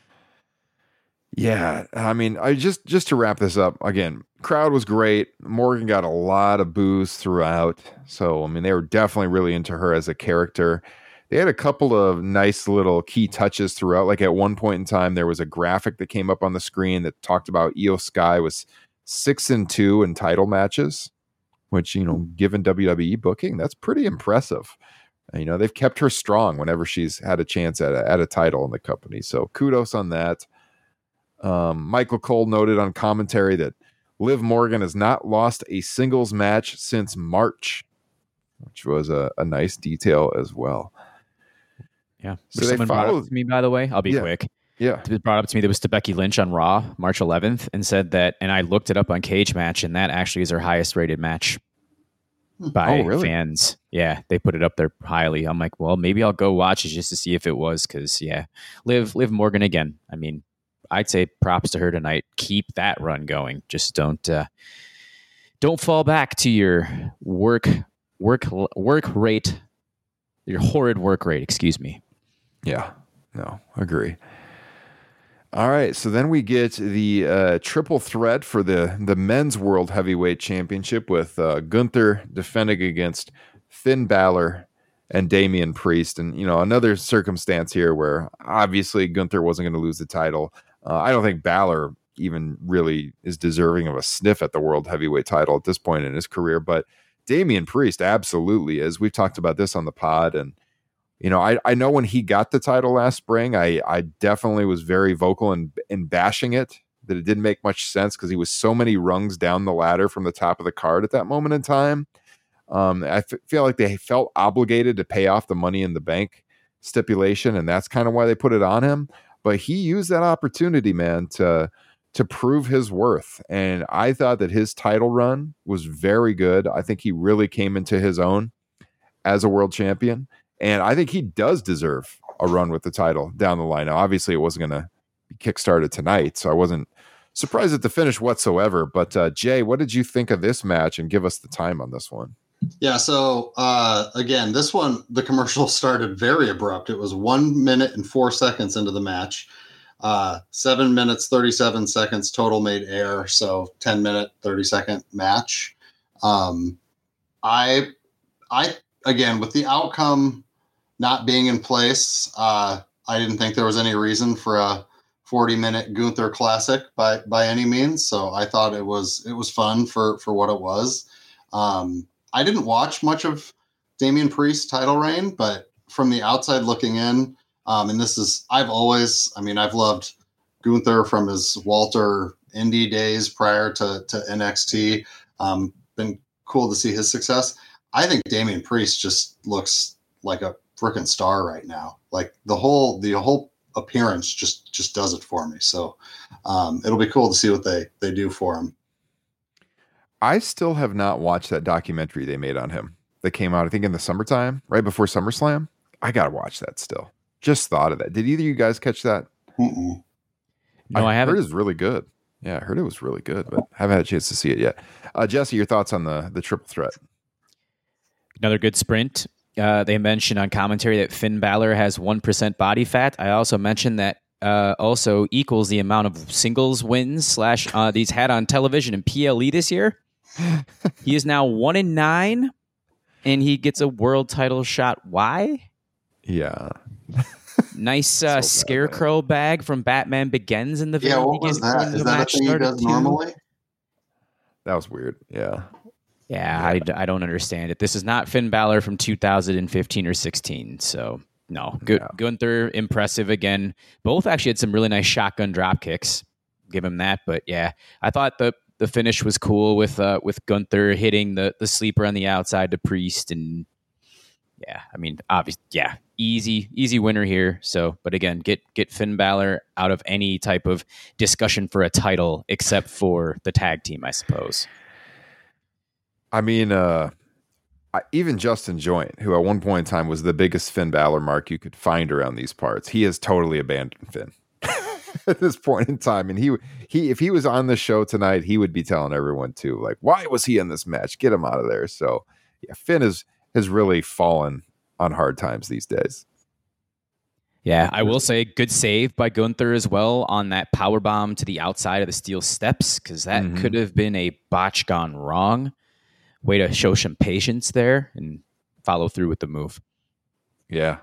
Yeah, I mean, I just just to wrap this up again, crowd was great. Morgan got a lot of boos throughout, so I mean, they were definitely really into her as a character. They had a couple of nice little key touches throughout. Like at one point in time, there was a graphic that came up on the screen that talked about Io Sky was six and two in title matches, which, you know, given W W E booking, that's pretty impressive. You know, they've kept her strong whenever she's had a chance at a, at a title in the company. So kudos on that. Um, Michael Cole noted on commentary that Liv Morgan has not lost a singles match since March, which was a, a nice detail as well. Yeah. So So they someone brought followed- up to me, by the way, I'll be Yeah. quick. Yeah. It was brought up to me that was to Becky Lynch on Raw, March eleventh, and said that, and I looked it up on Cage Match, and that actually is her highest rated match by Oh, really? fans. Yeah, they put it up there highly. I'm like, well, maybe I'll go watch it just to see if it was, because, yeah, Liv, Liv Morgan again. I mean, I'd say props to her tonight. Keep that run going. Just don't uh, don't fall back to your work work work rate, your horrid work rate. Excuse me. Yeah, no, agree. All right, so then we get the uh, triple threat for the the men's world heavyweight championship with uh, Gunther defending against Finn Balor and Damian Priest, and you know, another circumstance here where obviously Gunther wasn't going to lose the title. Uh, I don't think Balor even really is deserving of a sniff at the world heavyweight title at this point in his career, but Damian Priest absolutely is. We've talked about this on the pod, and you know, I, I know when he got the title last spring, I, I definitely was very vocal in, in bashing it, that it didn't make much sense because he was so many rungs down the ladder from the top of the card at that moment in time. Um, I f- feel like they felt obligated to pay off the Money in the Bank stipulation, and that's kind of why they put it on him. But he used that opportunity, man, to to prove his worth. And I thought that his title run was very good. I think he really came into his own as a world champion. And I think he does deserve a run with the title down the line. Now, obviously, it wasn't going to be kickstarted tonight, so I wasn't surprised at the finish whatsoever. But uh, Jay, what did you think of this match? And give us the time on this one. Yeah, so uh, again, this one, the commercial started very abrupt. It was one minute and four seconds into the match. Uh, seven minutes, thirty-seven seconds total made air. So ten minute, thirty second match. Um, I, I, again, with the outcome not being in place, uh, I didn't think there was any reason for a forty minute Gunther classic by, by any means. So I thought it was, it was fun for, for what it was. Um, I didn't watch much of Damian Priest's title reign, but from the outside looking in, um, and this is, I've always, I mean, I've loved Gunther from his Walter indie days prior to, to N X T. Um, been cool to see his success. I think Damian Priest just looks like a freaking star right now. Like the whole, the whole appearance just, just does it for me. So um, it'll be cool to see what they, they do for him. I still have not watched that documentary they made on him that came out, I think, in the summertime, right before SummerSlam. I got to watch that still. Just thought of that. Did either of you guys catch that? Mm-mm. No, I, haven't. Heard it was really good. Yeah, I heard it was really good, but haven't had a chance to see it yet. Uh, Jesse, your thoughts on the the triple threat? Another good sprint. Uh, they mentioned on commentary that Finn Balor has one percent body fat. I also mentioned that uh, also equals the amount of singles wins slash uh, these had on television in P L E this year. He is now one in nine, and he gets a world title shot. Why? Yeah. Nice uh, So bad, scarecrow bag from Batman Begins in the Yeah, what biggest was that? when the Is that a match thing he started does too. normally? That was weird. Yeah. Yeah, I, I don't understand it. This is not Finn Balor from two thousand fifteen or sixteen. So No, good. No. Gunther, impressive again. Both actually had some really nice shotgun drop kicks. Give him that. But yeah, I thought the the finish was cool with uh, with Gunther hitting the the sleeper on the outside to Priest, and yeah, I mean, obviously, yeah, easy easy winner here. So, but again, get get Finn Balor out of any type of discussion for a title except for the tag team, I suppose. I mean, uh, I, even Justin Joint, who at one point in time was the biggest Finn Balor mark you could find around these parts, he has totally abandoned Finn at this point in time. And he, he, if he was on the show tonight, he would be telling everyone too, like, why was he in this match? Get him out of there. So, yeah, Finn is has really fallen on hard times these days. Yeah, I will say good save by Gunther as well on that power bomb to the outside of the steel steps, because that mm-hmm. could have been a botch gone wrong. Way to show some patience there and follow through with the move. Yeah.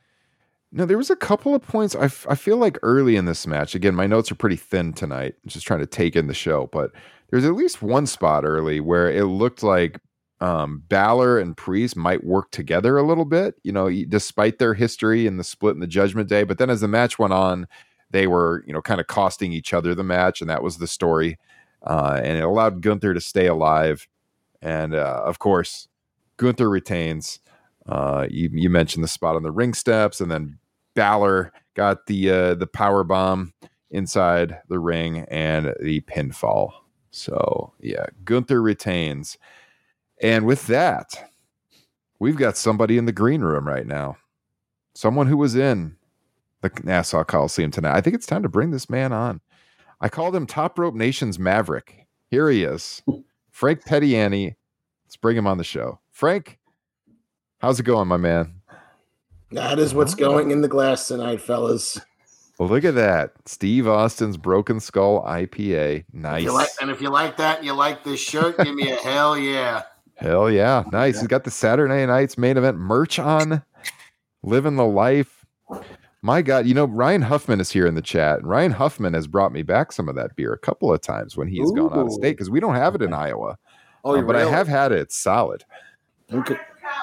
No, there was a couple of points. I, f- I feel like early in this match, again, my notes are pretty thin tonight. I'm just trying to take in the show, but there's at least one spot early where it looked like um, Balor and Priest might work together a little bit, you know, despite their history and the split in the Judgment Day. But then as the match went on, they were, you know, kind of costing each other the match, and that was the story. Uh, and it allowed Gunther to stay alive. And uh, of course, Gunther retains. Uh, you, you mentioned the spot on the ring steps, and then Balor got the uh, the power bomb inside the ring and the pinfall. So yeah, Gunther retains. And with that, we've got somebody in the green room right now. Someone who was in the Nassau Coliseum tonight. I think it's time to bring this man on. I called him Top Rope Nation's Maverick. Here he is. Frank Pettiani. Let's bring him on the show. Frank, how's it going, my man? That is what's going in the glass tonight, fellas. Well, look at that. Steve Austin's Broken Skull I P A. Nice. If you like, and if you like that and you like this shirt, give me a hell yeah. Hell yeah. Nice. He's got the Saturday Night's Main Event merch on. Living the life. My God, you know, Ryan Huffman is here in the chat. And Ryan Huffman has brought me back some of that beer a couple of times when he's Ooh. gone out of state, because we don't have it in Iowa. Oh, uh, but really? I have had it. It's solid. Okay.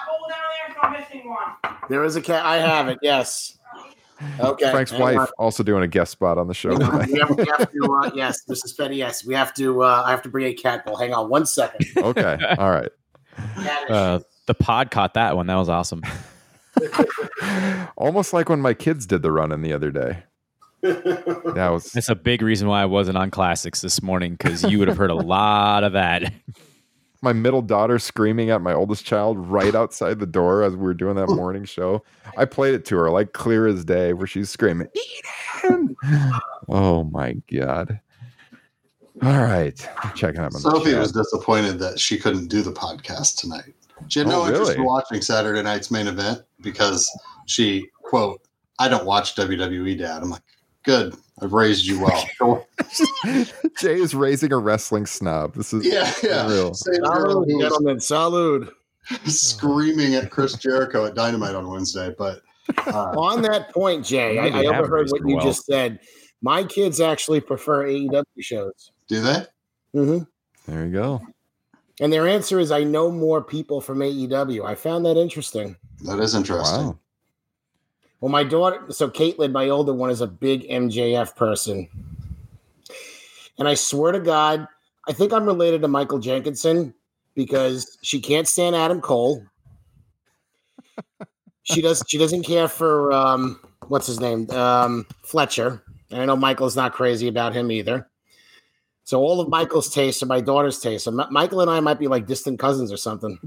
There is a cat. I have it. Yes. Okay. Frank's Hang wife on. also doing a guest spot on the show. we have, we have to, uh, yes, Missus Petty. Yes, we have to. Uh, I have to bring a cat. Well, hang on one second. Okay. All right. Uh, the pod caught that one. That was awesome. Almost like when my kids did the run-in the other day. That was. That's a big reason why I wasn't on Classics this morning, because you would have heard a lot of that. My middle daughter screaming at my oldest child right outside the door as we were doing that morning show. I played it to her like clear as day, where she's screaming, Eden! Oh my God. All right. I'm checking up on Sophie was disappointed that she couldn't do the podcast tonight. She had no oh, interest really? in watching Saturday Night's Main Event because she, quote, I don't watch W W E, Dad. I'm like, good. I've raised you well. Jay is raising a wrestling snob. This is yeah, yeah. real. Salud, gentlemen, salud. Screaming at Chris Jericho at Dynamite on Wednesday. But uh, on that point, Jay, I, I overheard what you well. just said. My kids actually prefer A E W shows. Do they? Mm-hmm. There you go. And their answer is, I know more people from A E W. I found that interesting. That is interesting. Wow. Well, my daughter, so Caitlin, my older one, is a big M J F person. And I swear to God, I think I'm related to Michael Jenkinson because she can't stand Adam Cole. She does. She doesn't care for, um, what's his name? Um, Fletcher. And I know Michael's not crazy about him either. So all of Michael's tastes are my daughter's tastes. So M- Michael and I might be like distant cousins or something.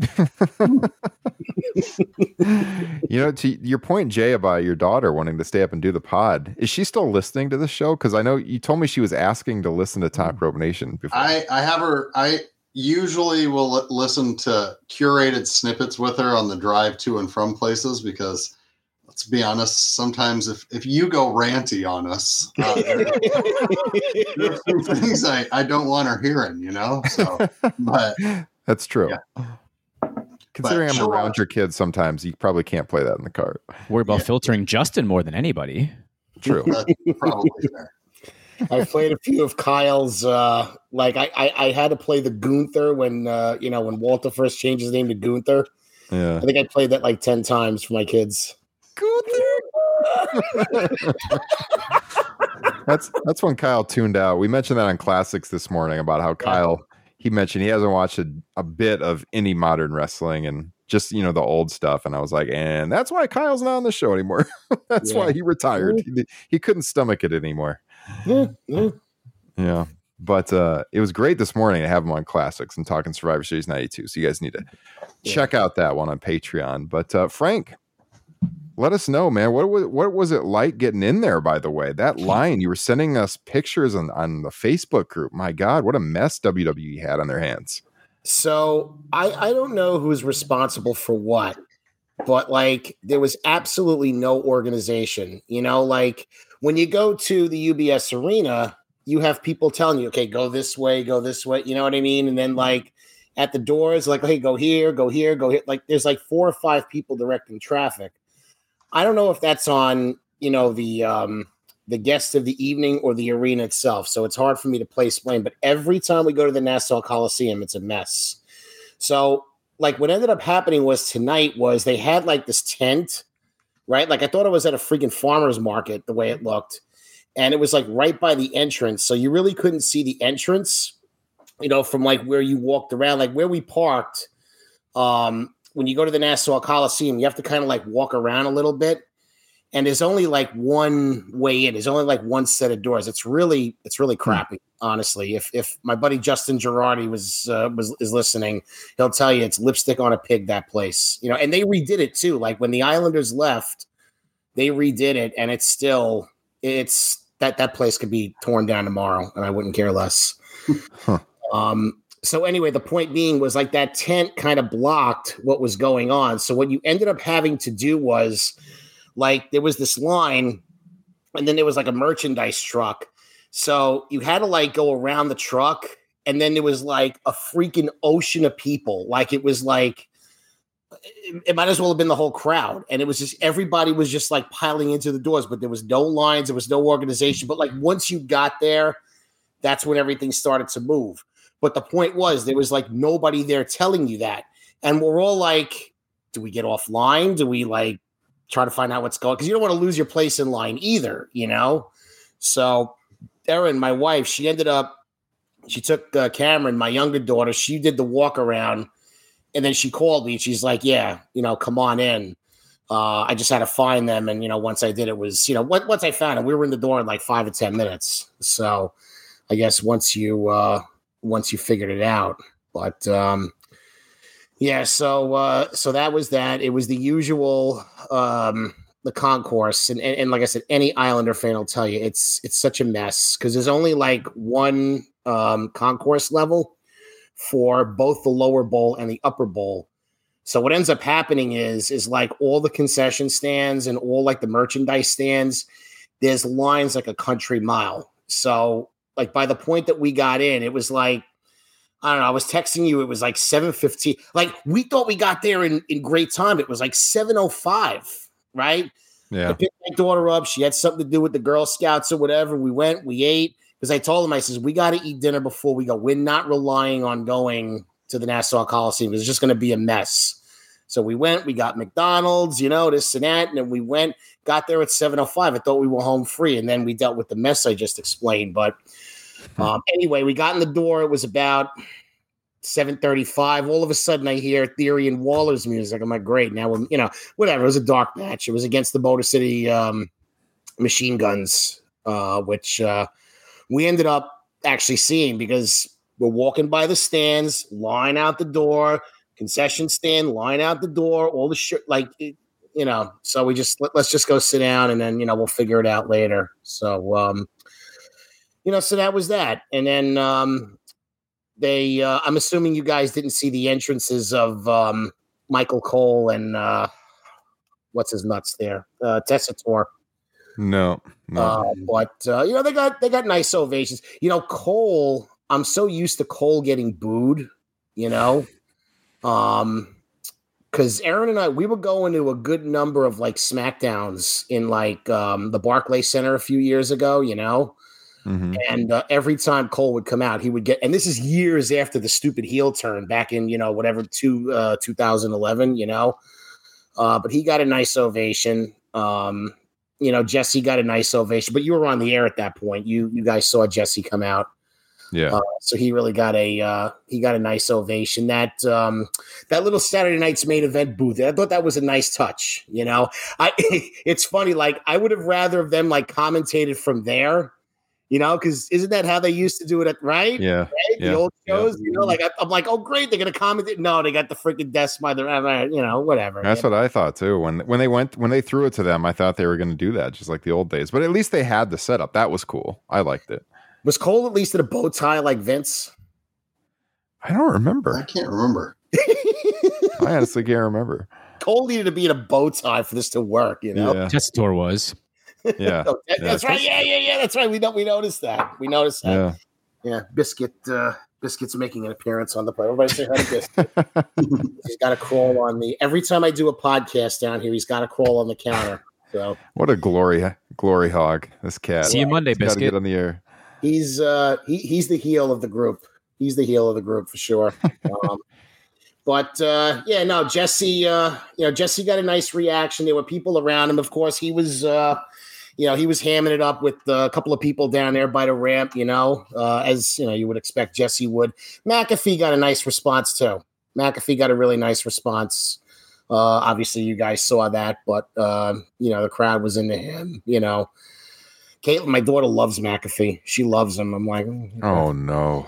You know, to your point, Jay, about your daughter wanting to stay up and do the pod, is she still listening to the show? Because I know you told me she was asking to listen to Top Rope Nation before. I, I have her. I usually will l- listen to curated snippets with her on the drive to and from places because, let's be honest, sometimes if, if you go ranty on us, uh, there, there are some things I, I don't want her hearing, you know? So, but that's true. Yeah. Considering But I'm sure. around your kids sometimes, you probably can't play that in the car. Worry about Yeah. filtering Justin more than anybody. True. That's probably fair. I played a few of Kyle's. Uh, like I, I, I had to play the Gunther when uh, you know when Walter first changed his name to Gunther. Yeah. I think I played that like ten times for my kids. that's that's when Kyle tuned out. We mentioned that on Classics this morning about how Kyle, he mentioned he hasn't watched a, a bit of any modern wrestling and just, you know, the old stuff. And I was like, and that's why Kyle's not on the show anymore. That's Yeah. why he retired. He, he couldn't stomach it anymore. Yeah, yeah. Yeah. But uh, it was great this morning to have him on Classics and talking Survivor Series ninety-two. So you guys need to Yeah. check out that one on Patreon. But uh, Frank, let us know, man. What was what was it like getting in there? By the way, that line you were sending us pictures on on the Facebook group. My God, what a mess W W E had on their hands. So I, I don't know who's responsible for what, but like there was absolutely no organization. You know, like when you go to the U B S Arena, you have people telling you, okay, go this way, go this way. You know what I mean? And then like at the doors, like, hey, go here, go here, go here. Like there's like four or five people directing traffic. I don't know if that's on, you know, the um, the guest of the evening or the arena itself. So it's hard for me to place blame. But every time we go to the Nassau Coliseum, it's a mess. So like what ended up happening was tonight was they had like this tent, right? Like I thought it was at a freaking farmer's market the way it looked. And it was like right by the entrance. So you really couldn't see the entrance, you know, from like where you walked around, like where we parked. Um, when you go to the Nassau Coliseum, you have to kind of like walk around a little bit. And there's only like one way in. There's only like one set of doors. It's really, it's really crappy, honestly. If if my buddy Justin Girardi was uh, was is listening, he'll tell you it's lipstick on a pig, that place. You know, and they redid it too. Like when the Islanders left, they redid it, and it's still it's that that place could be torn down tomorrow, and I wouldn't care less. Huh. Um. So anyway, the point being was like that tent kind of blocked what was going on. So what you ended up having to do was like there was this line and then there was like a merchandise truck. So you had to like go around the truck and then there was like a freaking ocean of people. Like it was like, it, it might as well have been the whole crowd. And it was just, everybody was just like piling into the doors, but there was no lines. There was no organization. But like once you got there, that's when everything started to move. But the point was there was like nobody there telling you that. And we're all like, do we get offline? Do we like try to find out what's going on? Because you don't want to lose your place in line either, you know? So Erin, my wife, she ended up, she took uh, Cameron, my younger daughter, she did the walk around. And then she called me. She's like, yeah, you know, come on in. Uh, I just had to find them. And, you know, once I did, it was, you know, once I found them, we were in the door in like five or ten minutes. So I guess once you, uh, once you figured it out. But um, yeah, so uh, so that was that. It was the usual, um, the concourse. And, and, and like I said, any Islander fan will tell you it's it's such a mess because there's only like one um, concourse level for both the lower bowl and the upper bowl. So what ends up happening is, is like all the concession stands and all like the merchandise stands, there's lines like a country mile. So like by the point that we got in, it was like, I don't know, I was texting you, it was like seven fifteen. Like we thought we got there in, in great time. It was like seven oh five, right? Yeah. I picked my daughter up. She had something to do with the Girl Scouts or whatever. We went, we ate. Because I told him, I says, we got to eat dinner before we go. We're not relying on going to the Nassau Coliseum. It's just going to be a mess. So we went, we got McDonald's, you know, this and that. And then we went, got there at seven oh five. I thought we were home free. And then we dealt with the mess I just explained. But um, anyway, we got in the door. It was about seven thirty-five. All of a sudden, I hear Theory and Waller's music. I'm like, great. Now, we're, you know, whatever. It was a dark match. It was against the Motor City um, Machine Guns, uh, which uh, we ended up actually seeing because we're walking by the stands, line out the door, concession stand, line out the door, all the shit, like, it, you know, so we just, let, let's just go sit down and then, you know, we'll figure it out later. So, um, you know, so that was that. And then um, they, uh, I'm assuming you guys didn't see the entrances of um, Michael Cole and uh, what's his nuts there, uh, Tessitore. No, no. Uh, but uh, you know, they got they got nice ovations. You know, Cole, I'm so used to Cole getting booed, you know. Um because Aaron and I, we were going to a good number of like SmackDowns in like um the Barclays Center a few years ago, you know. Mm-hmm. And uh, every time Cole would come out, he would get, and this is years after the stupid heel turn back in, you know, whatever, two, uh, two thousand eleven, you know. Uh, but he got a nice ovation. Um, you know, Jesse got a nice ovation, but you were on the air at that point. You you guys saw Jesse come out. Yeah. Uh, so he really got a uh, he got a nice ovation. That um, that little Saturday night's main event booth, I thought that was a nice touch. You know, I it's funny. Like I would have rather them like commentated from there. You know, because isn't that how they used to do it? At right? Yeah. Right? The yeah. old shows. Yeah. You know, like I, I'm like, oh great, they're gonna comment it. No, they got the freaking desk by the you know whatever. That's what I thought too. When when they went when they threw it to them, I thought they were going to do that just like the old days. But at least they had the setup. That was cool. I liked it. Was Cole at least in a bow tie like Vince? I don't remember. I can't remember. I honestly can't remember. Cole needed to be in a bow tie for this to work. You know. Yeah. Testator was. Yeah. Oh, that, yeah. That's right. Yeah, yeah, yeah. That's right. We know we noticed that. We noticed that. Yeah. Yeah. Biscuit uh Biscuit's making an appearance on the play. Everybody say hi to Biscuit. He's got to crawl on the every time I do a podcast down here, he's got to crawl on the counter. So What a glory glory hog, this cat. See you Monday, Got to get Biscuit. on the air. he's uh he, he's the heel of the group. He's the heel of the group for sure. Um But uh, yeah, no, Jesse. Uh, you know, Jesse got a nice reaction. There were people around him. Of course, he was. Uh, you know, he was hamming it up with uh, a couple of people down there by the ramp. You know, uh, as you know, you would expect Jesse would. McAfee got a nice response too. McAfee got a really nice response. Uh, obviously, you guys saw that, but uh, you know, the crowd was into him. You know, Caitlin, my daughter loves McAfee. She loves him. I'm like, Oh no.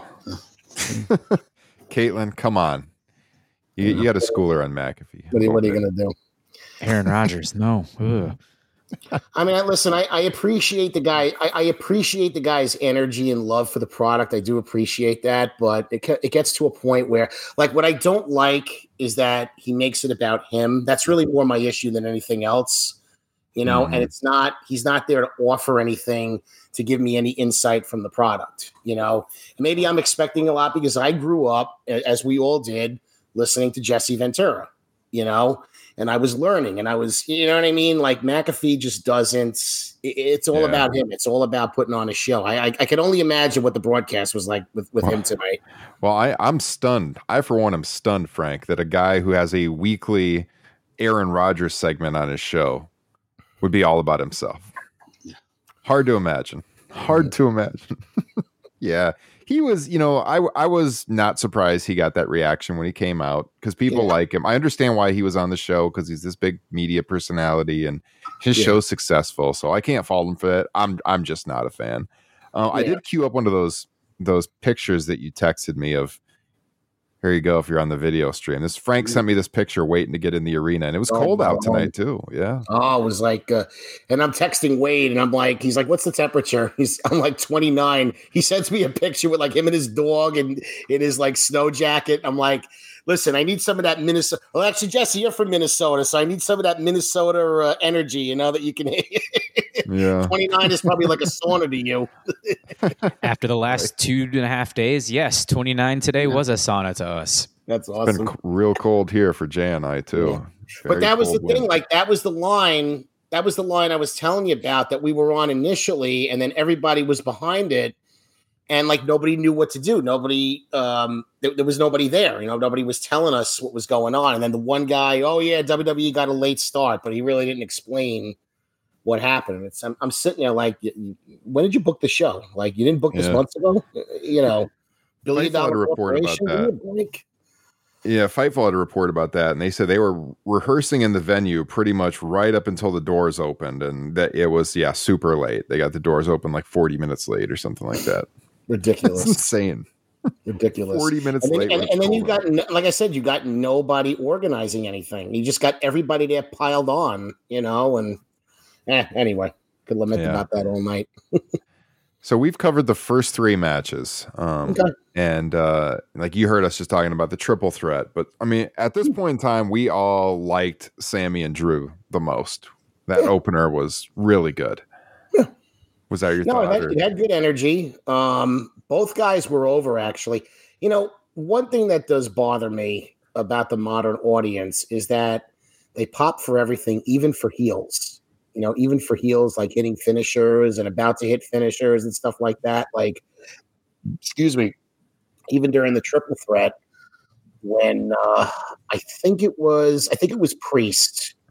Caitlin, come on. You, you got to school her on McAfee. what are, what are you gonna do? Aaron Rodgers, no. Ugh. I mean, I, listen, I, I appreciate the guy. I, I appreciate the guy's energy and love for the product. I do appreciate that, but it it gets to a point where, like, what I don't like is that he makes it about him. That's really more my issue than anything else, you know. Mhm. And it's not. He's not there to offer anything to give me any insight from the product, you know. And maybe I'm expecting a lot because I grew up, a- as we all did, listening to Jesse Ventura, you know. And I was learning, and I was, you know what I mean? Like McAfee just doesn't. it- It's all Yeah. about him. It's all about putting on a show. I, I, I can only imagine what the broadcast was like with, with him tonight. Well, I, I'm stunned. I, for one, am stunned, Frank, that a guy who has a weekly Aaron Rodgers segment on his show would be all about himself. Hard to imagine. Hard to imagine. Yeah. He was, you know, I, I was not surprised he got that reaction when he came out because people Yeah. like him. I understand why he was on the show because he's this big media personality and his Yeah. show's successful. So I can't fault him for that. I'm I'm just not a fan. Uh, I Yeah. did queue up one of those those pictures that you texted me of. Here you go. If you're on the video stream, this Frank sent me this picture waiting to get in the arena, and it was Oh, cold out wow. tonight too. Yeah, Oh, it was like, uh, and I'm texting Wade, and I'm like, he's like, "What's the temperature?" He's, I'm like, twenty-nine. He sends me a picture with like him and his dog, and in his like snow jacket. I'm like, listen, I need some of that Minnesota. Well, actually, Jesse, you're from Minnesota, so I need some of that Minnesota uh, energy. You know that you can. yeah. twenty-nine is probably like a sauna to you. After the last two and a half days, yes, twenty-nine today was a sauna to us. That's It's awesome. been c- real cold here for Jay and I too. Yeah. But Very that was the cold thing. wind. Like that was the line. That was the line I was telling you about that we were on initially, and then everybody was behind it, and like nobody knew what to do. Nobody, um, there, there was nobody there. You know, nobody was telling us what was going on. And then the one guy, oh yeah, W W E got a late start, but he really didn't explain what happened. It's I'm, I'm sitting there like, y- y- when did you book the show? Like you didn't book this Yeah. months ago? You know, billion Fightful had a dollar report about corporation. that. Give me a break. Yeah, Fightful had a report about that, and they said they were rehearsing in the venue pretty much right up until the doors opened, and that it was yeah super late. They got the doors open like forty minutes late or something like that. That's Ridiculous. insane. Ridiculous. Forty minutes And then, late. and, when it's and then you cold got, no- like I said, you got nobody organizing anything. You just got everybody there piled on, you know, and eh, anyway, could lament Yeah. about that all night. So we've covered the first three matches. Um, Okay. And uh, like you heard us just talking about the triple threat. But I mean, at this point in time, we all liked Sammy and Drew the most. That Yeah. opener was really good. Yeah. Was that your No, it thought? had, or- it had good energy. Um, both guys were over, actually. You know, one thing that does bother me about the modern audience is that they pop for everything, even for heels. You know, even for heels, like hitting finishers and about to hit finishers and stuff like that. Like, excuse me, even during the triple threat, when uh, I think it was, I think it was Priest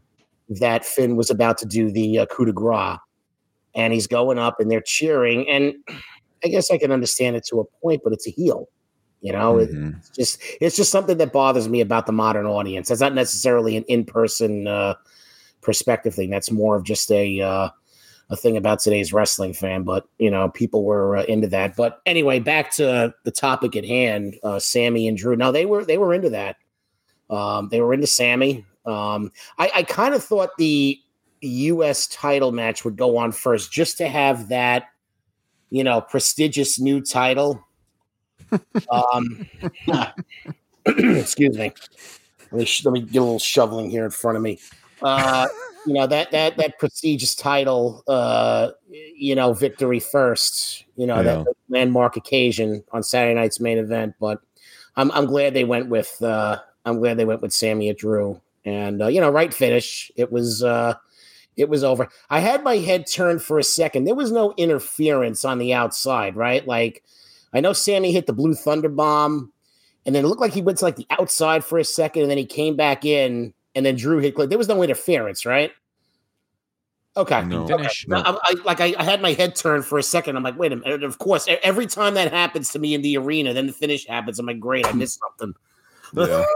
that Finn was about to do the uh, coup de grace, and he's going up and they're cheering. And I guess I can understand it to a point, but it's a heel. You know, mm-hmm. it's just it's just something that bothers me about the modern audience. That's not necessarily an in-person uh, perspective thing. That's more of just a uh, a thing about today's wrestling fan. But you know, people were uh, into that. But anyway, back to the topic at hand. Uh, Sammy and Drew. No, they were they were into that. Um, they were into Sammy. Um, I, I kind of thought the U S title match would go on first, just to have that, you know, prestigious new title. um, excuse me. Let me let me get a little shoveling here in front of me. Uh, you know that that that prestigious title. Uh, you know, victory first. You know, yeah. that landmark occasion on Saturday night's main event. But I'm I'm glad they went with uh, I'm glad they went with Sammy and Drew. And uh, you know, right finish. It was uh, it was over. I had my head turned for a second. There was no interference on the outside, right? Like. I know Sammy hit the Blue Thunder Bomb, and then it looked like he went to like the outside for a second, and then he came back in, and then Drew hit. There was no interference, right? Okay. No. okay. No. I, I, like I, I had my head turned for a second. I'm like, wait a minute. And of course, every time that happens to me in the arena, then the finish happens. I'm like, great, I missed something. Yeah.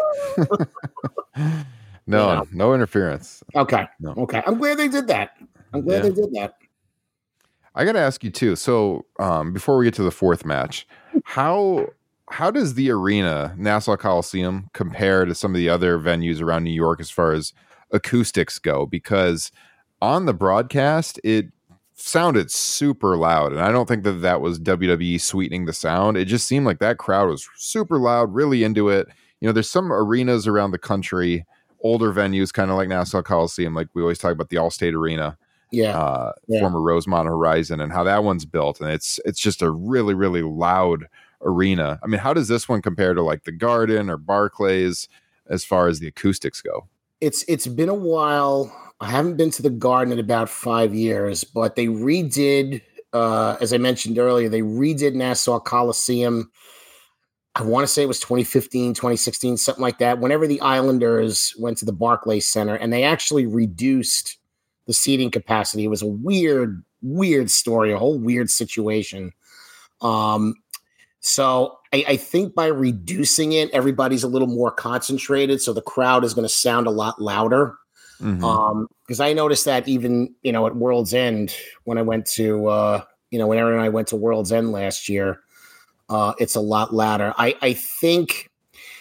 no, you know? no interference. Okay. No. Okay. I'm glad they did that. I'm glad yeah. they did that. I got to ask you too. So um, before we get to the fourth match, how how does the arena, Nassau Coliseum, compare to some of the other venues around New York as far as acoustics go? Because on the broadcast, it sounded super loud, and I don't think that that was W W E sweetening the sound. It just seemed like that crowd was super loud, really into it. You know, there's some arenas around the country, older venues, kind of like Nassau Coliseum, like we always talk about the Allstate Arena. Yeah. Uh, yeah, former Rosemont Horizon, and how that one's built, and it's it's just a really really loud arena. I mean, how does this one compare to like the Garden or Barclays as far as the acoustics go? It's it's been a while. I haven't been to the Garden in about five years, but they redid, uh, as I mentioned earlier, they redid Nassau Coliseum. I want to say it was twenty fifteen, twenty sixteen, something like that. Whenever the Islanders went to the Barclays Center, and they actually reduced the seating capacity. It was a weird, weird story, a whole weird situation. Um, so I, I think by reducing it, everybody's a little more concentrated. So the crowd is going to sound a lot louder. Mm-hmm. Um, because I noticed that even, you know, at World's End, when I went to, uh, you know, when Aaron and I went to World's End last year, uh, it's a lot louder. I, I think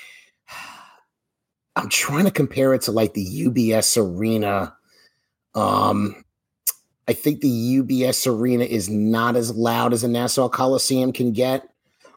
I'm trying to compare it to like the U B S Arena. Um, I think the U B S Arena is not as loud as the Nassau Coliseum can get.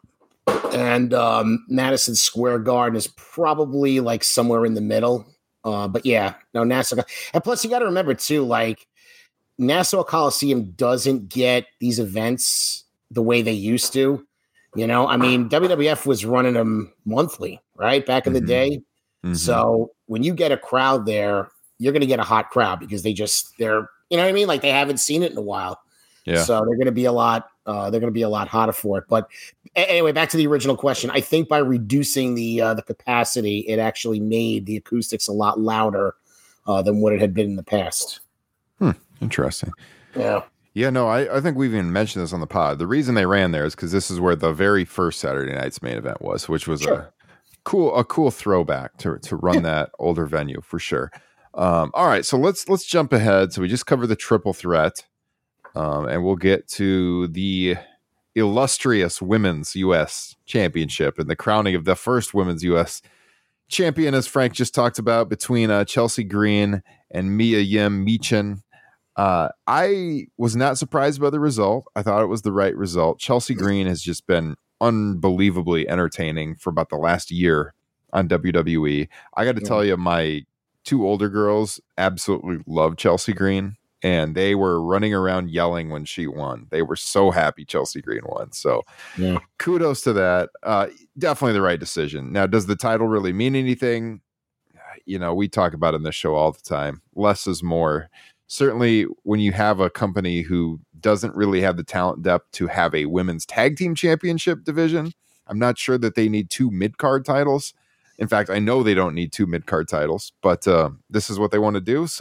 And um, Madison Square Garden is probably like somewhere in the middle. Uh, but yeah, no, Nassau. And plus, you got to remember too, like Nassau Coliseum doesn't get these events the way they used to. You know, I mean, W W F was running them monthly, right? Back in mm-hmm. the day. Mm-hmm. So when you get a crowd there, you're going to get a hot crowd because they just, they're, you know what I mean? Like they haven't seen it in a while. Yeah. So they're going to be a lot, uh, they're going to be a lot hotter for it. But anyway, back to the original question. I think by reducing the, uh, the capacity, it actually made the acoustics a lot louder uh, than what it had been in the past. Hmm. Interesting. Yeah. Yeah, no, I, I think we've even mentioned this on the pod. The reason they ran there is because this is where the very first Saturday night's main event was, which was sure. a cool, a cool throwback to, to run yeah. that older venue for sure. Um, all right, so let's let's jump ahead. So we just covered the triple threat, um, and we'll get to the illustrious Women's U S Championship and the crowning of the first Women's U S Champion, as Frank just talked about, between uh, Chelsea Green and Mia Yim Meechin. Uh, I was not surprised by the result. I thought it was the right result. Chelsea Green has just been unbelievably entertaining for about the last year on W W E. I got to yeah. tell you, my two older girls absolutely love Chelsea Green, and they were running around yelling when she won. They were so happy Chelsea Green won. So yeah. kudos to that. Uh, definitely the right decision. Now, does the title really mean anything? You know, we talk about it in this show all the time. Less is more. Certainly when you have a company who doesn't really have the talent depth to have a women's tag team championship division, I'm not sure that they need two mid-card titles. In fact, I know they don't need two mid-card titles, but uh, this is what they want to do. So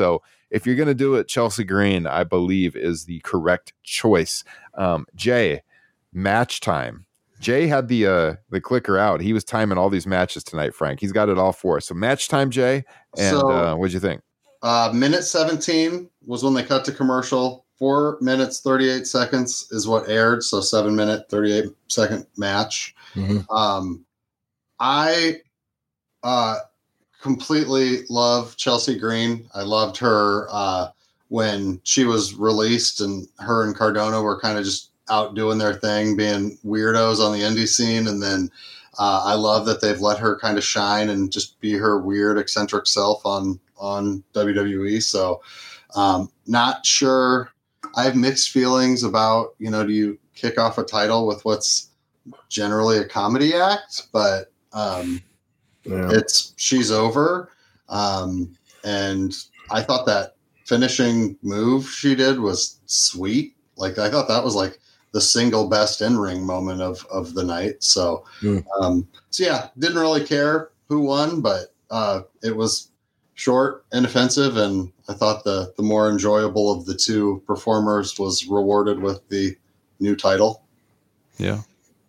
if you're going to do it, Chelsea Green, I believe, is the correct choice. Um, Jay, match time. Jay had the uh, the clicker out. He was timing all these matches tonight, Frank. He's got it all for us. So match time, Jay. And So- uh, what'd you think? Uh, minute seventeen was when they cut to commercial. Four minutes, thirty-eight seconds is what aired. So seven minute, thirty-eight second match. Mhm. Um, I uh, completely love Chelsea Green. I loved her uh, when she was released, and her and Cardona were kind of just out doing their thing, being weirdos on the indie scene. And then uh, I love that they've let her kind of shine and just be her weird, eccentric self on on W W E. So um, not sure. I have mixed feelings about, you know, do you kick off a title with what's generally a comedy act, but um, Yeah. it's she's over. Um, and I thought that finishing move she did was sweet. Like, I thought that was like the single best in-ring moment of, of the night. So, Mm. um, so yeah, didn't really care who won, but uh, it was short, inoffensive, and I thought the the more enjoyable of the two performers was rewarded with the new title. Yeah.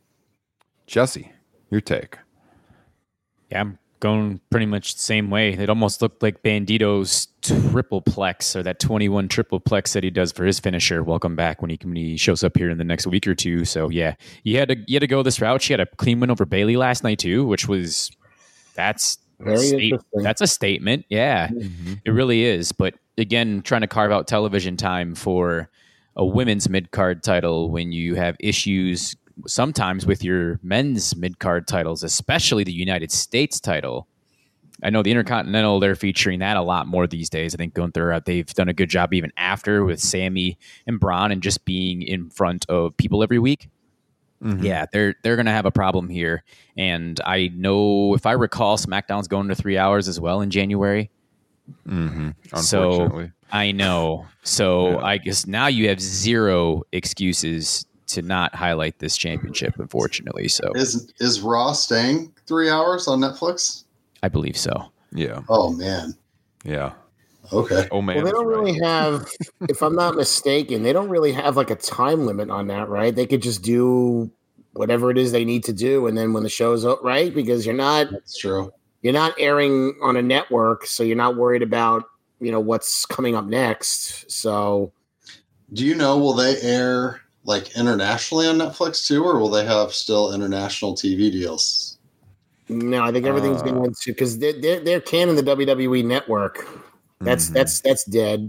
Jesse, your take. Yeah, I'm going pretty much the same way. It almost looked like Bandito's triple plex, or that twenty-one triple plex that he does for his finisher. Welcome back when he when he shows up here in the next week or two. So yeah, you had to you had to go this route. She had a clean win over Bailey last night too, which was that's Very state- interesting. that's a statement. Yeah, it really is. But again, trying to carve out television time for a women's mid card title when you have issues sometimes with your men's mid card titles, especially the United States title. I know the Intercontinental, they're featuring that a lot more these days. I think Gunther, uh, they've done a good job even after with Sammy and Braun and just being in front of people every week. Mhm. Yeah, they're they're going to have a problem here. And I know, if I recall, SmackDown's going to three hours as well in January. Mhm. So Unfortunately. I know. So Yeah. I guess now you have zero excuses to not highlight this championship, unfortunately. So Is is Raw staying three hours on Netflix? I believe so. Yeah. Oh man. Yeah. Okay. Oh man. Well, they is don't right. really have, if I'm not mistaken, they don't really have like a time limit on that, right? They could just do whatever it is they need to do, and then when the show's up, right? Because you're not That's true. you're not airing on a network, so you're not worried about, you know, what's coming up next. So Do you know, will they air like internationally on Netflix too, or will they have still international T V deals? no, I think everything's Uh, going to, because they're, they're they're canning the W W E network. That's Mhm. that's that's dead.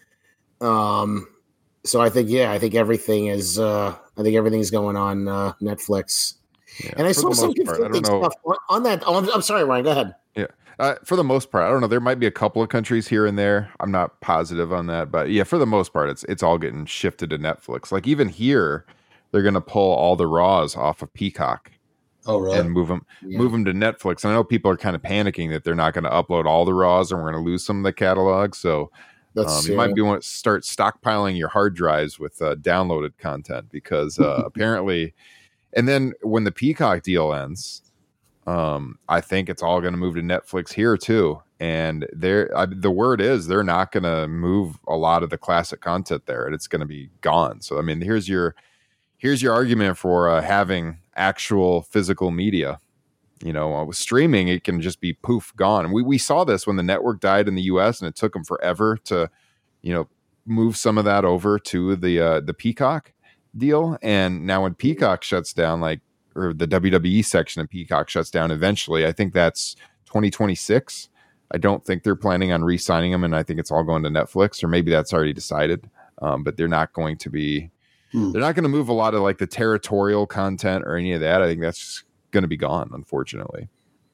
Um, so I think yeah, I think everything is. Uh, I think everything's going on uh, Netflix. Yeah. And I For saw the some most part, I don't conflicting know. stuff on, on that. Oh, I'm, I'm sorry, Ryan. Go ahead. Uh, for the most part, I don't know. There might be a couple of countries here and there. I'm not positive on that, but yeah, for the most part, it's it's all getting shifted to Netflix. Like even here, they're gonna pull all the Raws off of Peacock Oh, really? and move them Yeah. move them to Netflix. And I know people are kind of panicking that they're not going to upload all the Raws and we're going to lose some of the catalog. So That's um, you might be want to start stockpiling your hard drives with uh, downloaded content because uh, apparently, and then when the Peacock deal ends. Um, I think it's all going to move to Netflix here too, and there I, the word is they're not going to move a lot of the classic content there, and it's going to be gone. So I mean, here's your here's your argument for uh, having actual physical media. You know, uh, with streaming, it can just be poof gone. And we we saw this when the network died in the U S, and it took them forever to, you know, move some of that over to the uh, the Peacock deal. And now when Peacock shuts down, like. Or the W W E section of Peacock shuts down eventually. I think that's twenty twenty-six. I don't think they're planning on re-signing them, and I think it's all going to Netflix, or maybe that's already decided. Um, but they're not going to be. Hmm. They're not going to move a lot of like the territorial content or any of that. I think that's just going to be gone, unfortunately.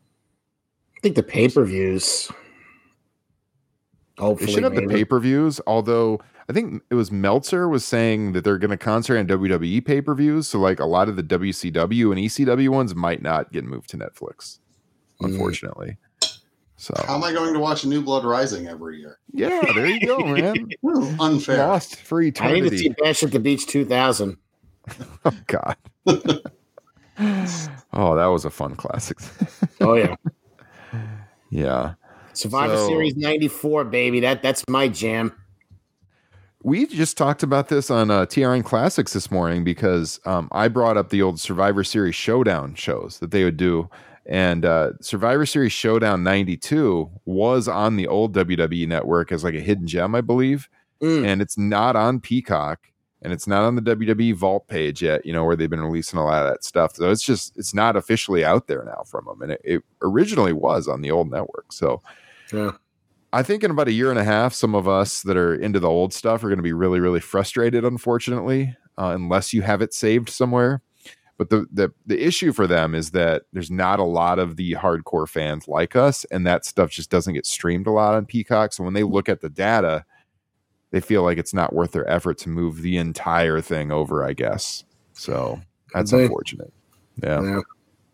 I think the pay per views. They Hopefully, should have the maybe. pay-per-views, although I think it was Meltzer was saying that they're going to concentrate on W W E pay-per-views. So like a lot of the W C W and E C W ones might not get moved to Netflix, unfortunately. So How am I going to watch New Blood Rising every year? yeah, there you go, man. Unfair. Lost for I need to eternity. see Bash at the Beach two thousand. Oh God. Oh, that was a fun classic. Oh yeah. Yeah. Survivor So- Series ninety-four, baby. That that's my jam. We just talked about this on uh, T R N Classics this morning because um, I brought up the old Survivor Series Showdown shows that they would do. And uh, Survivor Series Showdown ninety-two was on the old W W E network as like a hidden gem, I believe. Mm. And it's not on Peacock and it's not on the W W E Vault page yet, you know, where they've been releasing a lot of that stuff. So it's just, it's not officially out there now from them. And it, it originally was on the old network. So Yeah. I think in about a year and a half, some of us that are into the old stuff are going to be really, really frustrated, unfortunately, uh, unless you have it saved somewhere. But the, the the issue for them is that there's not a lot of the hardcore fans like us, and that stuff just doesn't get streamed a lot on Peacock. So when they look at the data, they feel like it's not worth their effort to move the entire thing over, I guess. So that's Okay. unfortunate. Yeah. Yeah.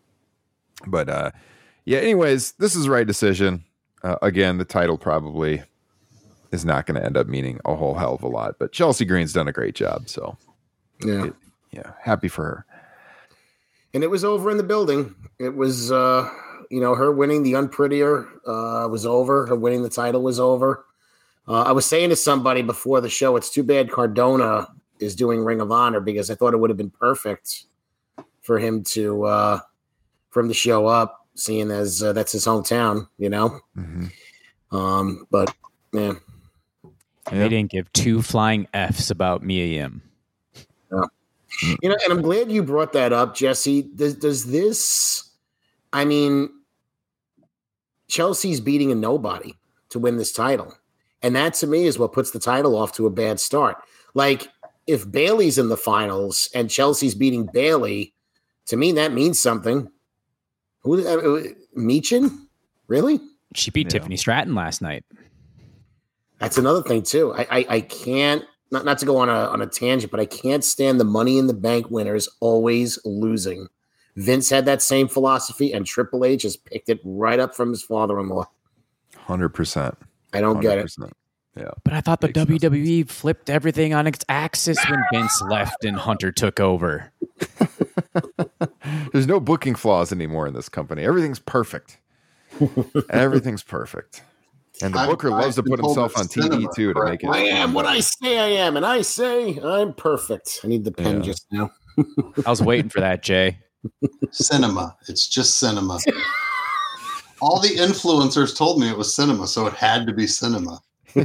But uh, yeah, anyways, this is the right decision. Uh, again, the title probably is not going to end up meaning a whole hell of a lot, but Chelsea Green's done a great job. So Yeah. it- yeah, happy for her. And it was over in the building. It was, uh, you know, her winning the unprettier uh, was over. Her winning the title was over. Uh, I was saying to somebody before the show, it's too bad Cardona is doing Ring of Honor because I thought it would have been perfect for him to uh, for him to show up, seeing as uh, that's his hometown, you know. Mhm. Um, but man, And they didn't give two flying F's about Mia Yim. you know, and I'm glad you brought that up, Jesse. Does does this? I mean, Chelsea's beating a nobody to win this title, and that to me is what puts the title off to a bad start. Like if Bailey's in the finals and Chelsea's beating Bailey, to me that means something. Who? Uh, Meechin? Really? She beat Yeah. Tiffany Stratton last night. That's another thing too. I I, I can't. Not, not to go on a on a tangent, but I can't stand the Money in the Bank winners always losing. Vince had that same philosophy, and Triple H has picked it right up from his father-in-law. one hundred percent. I don't get it. Yeah. But I thought the Makes W W E flipped everything on its axis when Vince left and Hunter took over. There's no booking flaws anymore in this company. Everything's perfect. Everything's perfect. And the I've- Booker loves to I've been put told himself it's on T V cinema, too to make correct? it. I am what I say I am, and I say I'm perfect. I need the pen Yeah. just now. I was waiting for that, Jay. Cinema. It's just cinema. All the influencers told me it was cinema, so it had to be cinema.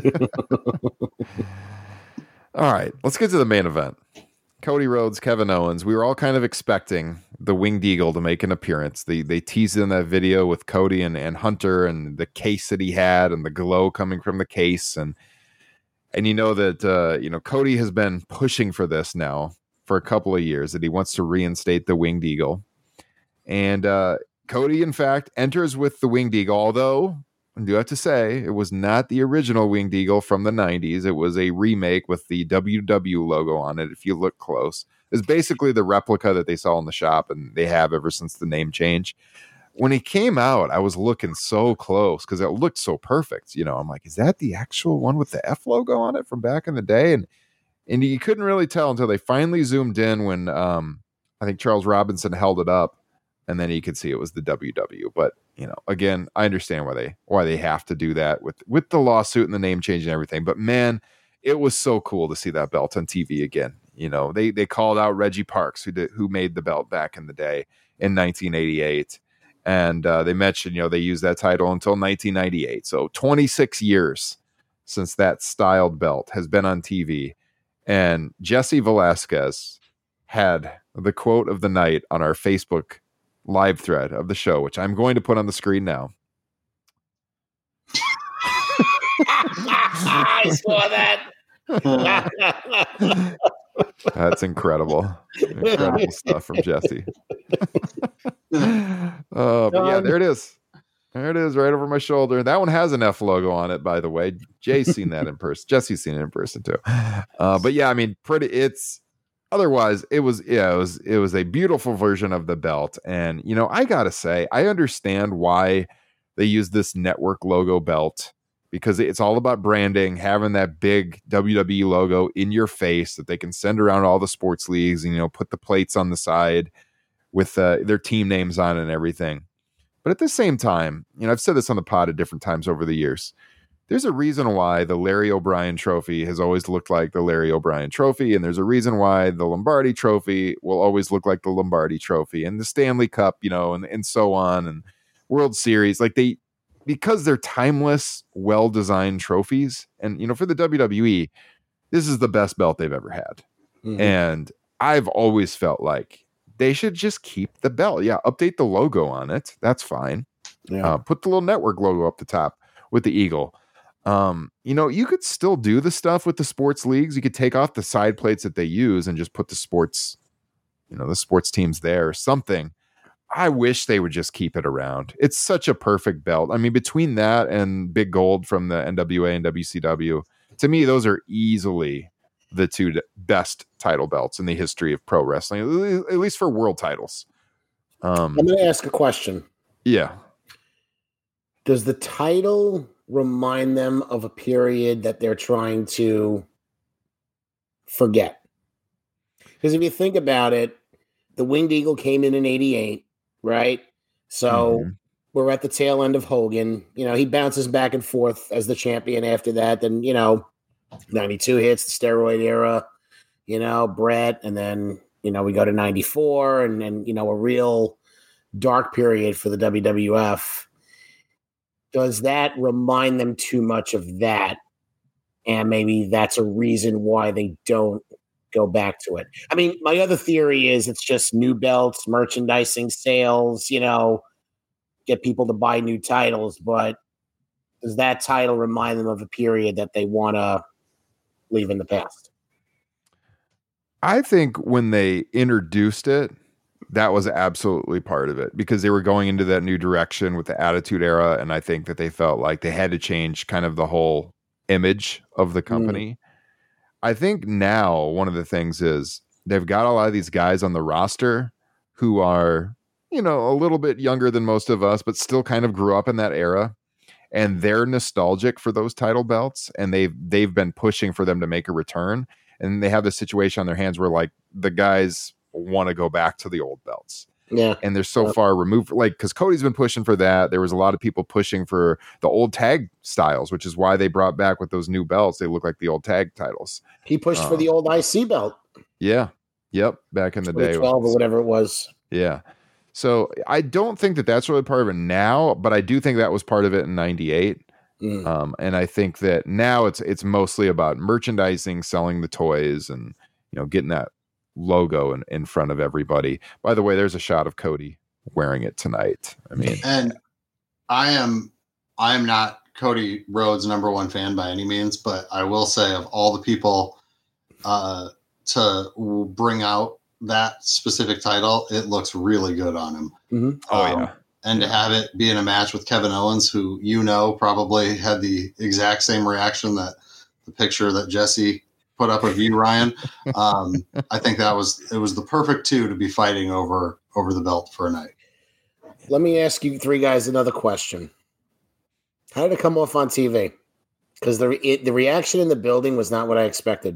All right, let's get to the main event. Cody Rhodes, Kevin Owens. We were all kind of expecting the Winged Eagle to make an appearance. They they teased in that video with Cody and, and Hunter and the case that he had and the glow coming from the case. And and you know that uh, you know Cody has been pushing for this now for a couple of years, that he wants to reinstate the Winged Eagle. And uh, Cody, in fact, enters with the Winged Eagle, although I do have to say it was not the original Winged Eagle from the nineties. It was a remake with the W W logo on it, if you look close. It's basically the replica that they saw in the shop and they have ever since the name change. When he came out, I was looking so close because it looked so perfect. You know, I'm like, is that the actual one with the F logo on it from back in the day? And and you couldn't really tell until they finally zoomed in when um, I think Charles Robinson held it up. And then you could see it was the W W. But, you know, again, I understand why they why they have to do that with, with the lawsuit and the name change and everything. But, man, it was so cool to see that belt on T V again. You know, they they called out Reggie Parks, who did, who made the belt back in the day in nineteen eighty-eight. And uh, they mentioned, you know, they used that title until nineteen ninety-eight. So twenty-six years since that styled belt has been on T V. And Jesse Velasquez had the quote of the night on our Facebook live thread of the show, which I'm going to put on the screen now. I saw that. That's incredible. Incredible stuff from Jesse. uh, but yeah, there it is. There it is, right over my shoulder. That one has an F logo on it, by the way. Jay's seen that in person. Jesse's seen it in person too. Uh, but yeah, I mean, pretty. It's otherwise, it was yeah, it was it was a beautiful version of the belt. And you know, I gotta say, I understand why they use this network logo belt, because it's all about branding, having that big W W E logo in your face that they can send around all the sports leagues and, you know, put the plates on the side with uh, their team names on and everything. But at the same time, you know, I've said this on the pod at different times over the years. There's a reason why the Larry O'Brien trophy has always looked like the Larry O'Brien trophy. And there's a reason why the Lombardi trophy will always look like the Lombardi trophy, and the Stanley Cup, you know, and, and so on, and World Series. Like they, because they're timeless, well-designed trophies. And, you know, for the W W E, this is the best belt they've ever had. Mm-hmm. And I've always felt like they should just keep the belt. Yeah, update the logo on it. That's fine. Yeah. Uh, put the little network logo up the top with the eagle. Um, you know, you could still do the stuff with the sports leagues. You could take off the side plates that they use and just put the sports, you know, the sports teams there or something. I wish they would just keep it around. It's such a perfect belt. I mean, between that and Big Gold from the N W A and W C W, to me, those are easily the two best title belts in the history of pro wrestling, at least for world titles. Um, I'm going to ask a question. Yeah. Does the title remind them of a period that they're trying to forget? Because if you think about it, the Winged Eagle came in in eighty-eight, right? So mm-hmm. we're at the tail end of Hogan. You know, he bounces back and forth as the champion after that. Then, you know, ninety-two hits the steroid era, you know, Brett. And then, you know, we go to ninety-four and then, you know, a real dark period for the W W F. Does that remind them too much of that? And maybe that's a reason why they don't go back to it. I mean, my other theory is it's just new belts, merchandising, sales, you know, get people to buy new titles. But does that title remind them of a period that they want to leave in the past? I think when they introduced it, that was absolutely part of it, because they were going into that new direction with the Attitude Era. And I think that they felt like they had to change kind of the whole image of the company. Mm. I think now one of the things is they've got a lot of these guys on the roster who are, you know, a little bit younger than most of us, but still kind of grew up in that era. And they're nostalgic for those title belts. And they've, they've been pushing for them to make a return. And they have this situation on their hands where like the guys want to go back to the old belts. Yeah. And they're so yeah. far removed, like, because Cody's been pushing for that. There was a lot of people pushing for the old tag styles, which is why they brought back with those new belts. They look like the old tag titles. He pushed um, for the old I C belt. Yeah. Yep. Back in the day. twelve or whatever it was. Yeah. So I don't think that that's really part of it now, but I do think that was part of it in ninety-eight. Mm. Um, and I think that now it's, it's mostly about merchandising, selling the toys, and, you know, getting that logo in, in front of everybody. By the way, there's a shot of Cody wearing it tonight. I mean, and I am I am not Cody Rhodes' number one fan by any means, but I will say of all the people uh, to bring out that specific title, it looks really good on him. Mm-hmm. Oh um, yeah. And to have it be in a match with Kevin Owens, who, you know, probably had the exact same reaction that the picture that Jesse put up of you, Ryan. Um, I think that was, it was the perfect two to be fighting over, over the belt for a night. Let me ask you three guys another question. How did it come off on T V? Because the it, the reaction in the building was not what I expected.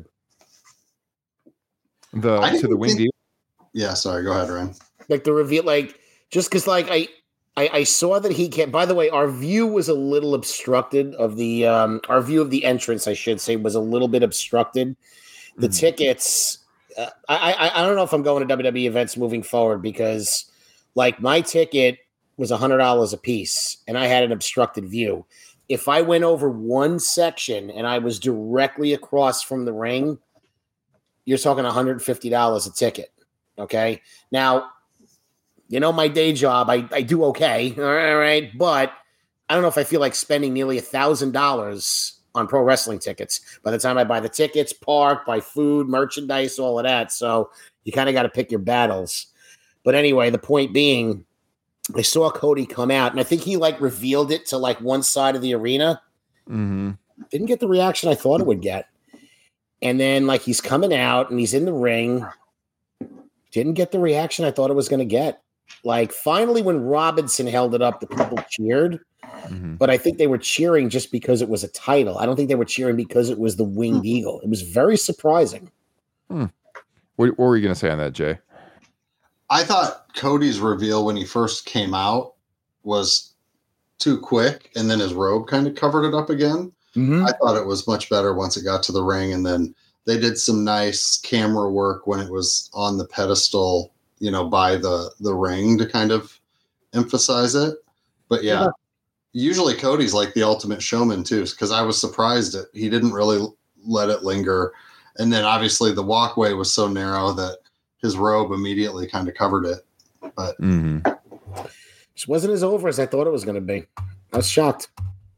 The I to the Winged Eagle. Yeah, sorry. Go ahead, Ryan. Like the reveal, like just because, like I, I, I saw that he can't. By the way, our view was a little obstructed of the um, our view of the entrance, I should say, was a little bit obstructed. The mm. tickets. Uh, I, I I don't know if I'm going to W W E events moving forward because, like, my ticket was a hundred dollars a piece, and I had an obstructed view. If I went over one section and I was directly across from the ring, you're talking one hundred fifty dollars a ticket. Okay. Now, you know, my day job, I, I do okay. All right. But I don't know if I feel like spending nearly a thousand dollars on pro wrestling tickets by the time I buy the tickets, park, buy food, merchandise, all of that. So you kind of got to pick your battles. But anyway, the point being, I saw Cody come out, and I think he like revealed it to like one side of the arena. Mm-hmm. Didn't get the reaction I thought it would get. And then like he's coming out and he's in the ring. Didn't get the reaction I thought it was going to get. Like finally when Robinson held it up, the people cheered. Mm-hmm. But I think they were cheering just because it was a title. I don't think they were cheering because it was the Winged mm. Eagle. It was very surprising. Hmm. What, what were you going to say on that, Jay? I thought Cody's reveal when he first came out was too quick, and then his robe kind of covered it up again. Mm-hmm. I thought it was much better once it got to the ring, and then they did some nice camera work when it was on the pedestal, you know, by the, the ring to kind of emphasize it. But yeah, yeah. Usually Cody's like the ultimate showman too, because I was surprised that he didn't really let it linger. And then obviously the walkway was so narrow that his robe immediately kind of covered it. But mm-hmm. This wasn't as over as I thought it was going to be. I was shocked.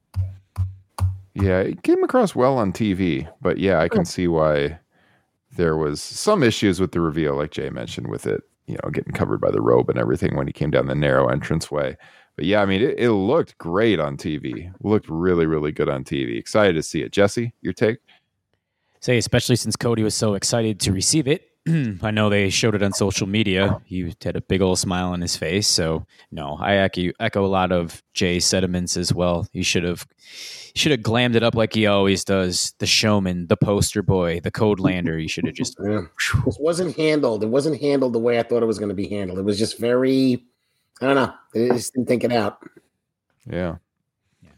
Yeah, it came across well on T V, but yeah, I can see why there was some issues with the reveal, like Jay mentioned, with it, you know, getting covered by the robe and everything when he came down the narrow entranceway. But yeah, I mean, it, it looked great on T V. It looked really, really good on T V. Excited to see it. Jesse, your take? Say, especially since Cody was so excited to receive it. I know they showed it on social media. He had a big old smile on his face. So no, I echo, echo a lot of Jay's sentiments as well. He should have should have glammed it up like he always does. The showman, the poster boy, the code lander. He should have just. Yeah. This wasn't handled. It wasn't handled the way I thought it was going to be handled. It was just very. I don't know. They just didn't think it out. Yeah. yeah.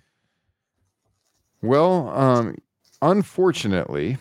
Well, um, unfortunately,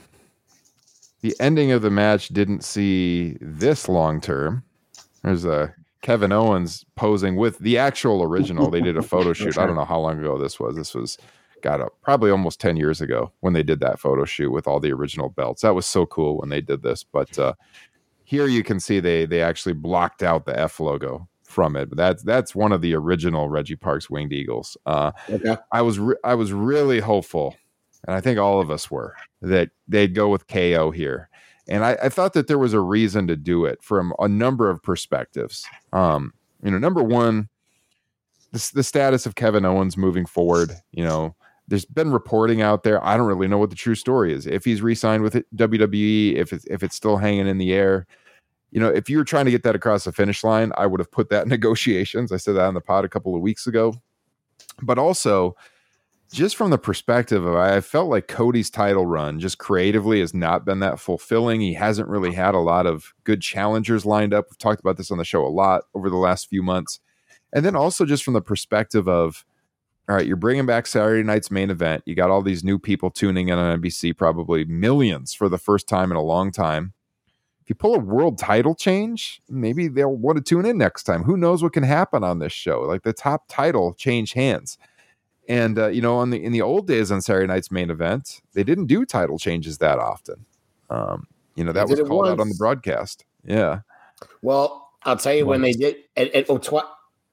the ending of the match didn't see this long term. There's a Kevin Owens posing with the actual original. They did a photo shoot. I don't know how long ago this was. This was got up probably almost ten years ago when they did that photo shoot with all the original belts. That was so cool when they did this. But uh, here you can see they they actually blocked out the F logo from it. But that's that's one of the original Reggie Parks Winged Eagles. Uh, okay. I was re- I was really hopeful, and I think all of us were, that they'd go with K O here. And I, I thought that there was a reason to do it from a number of perspectives. Um, you know, number one, the, the status of Kevin Owens moving forward. You know, there's been reporting out there. I don't really know what the true story is. If he's re-signed with W W E, if it's, if it's still hanging in the air. You know, if you were trying to get that across the finish line, I would have put that in negotiations. I said that on the pod a couple of weeks ago. But also, just from the perspective of, I felt like Cody's title run just creatively has not been that fulfilling. He hasn't really had a lot of good challengers lined up. We've talked about this on the show a lot over the last few months. And then also just from the perspective of, all right, you're bringing back Saturday night's main event. You got all these new people tuning in on N B C, probably millions for the first time in a long time. If you pull a world title change, maybe they'll want to tune in next time. Who knows what can happen on this show? Like the top title change hands. And, uh, you know, on the in the old days on Saturday night's main event, they didn't do title changes that often. Um, you know, that was called out on the broadcast. Yeah. Well, I'll tell you when they did at, at oh, tw-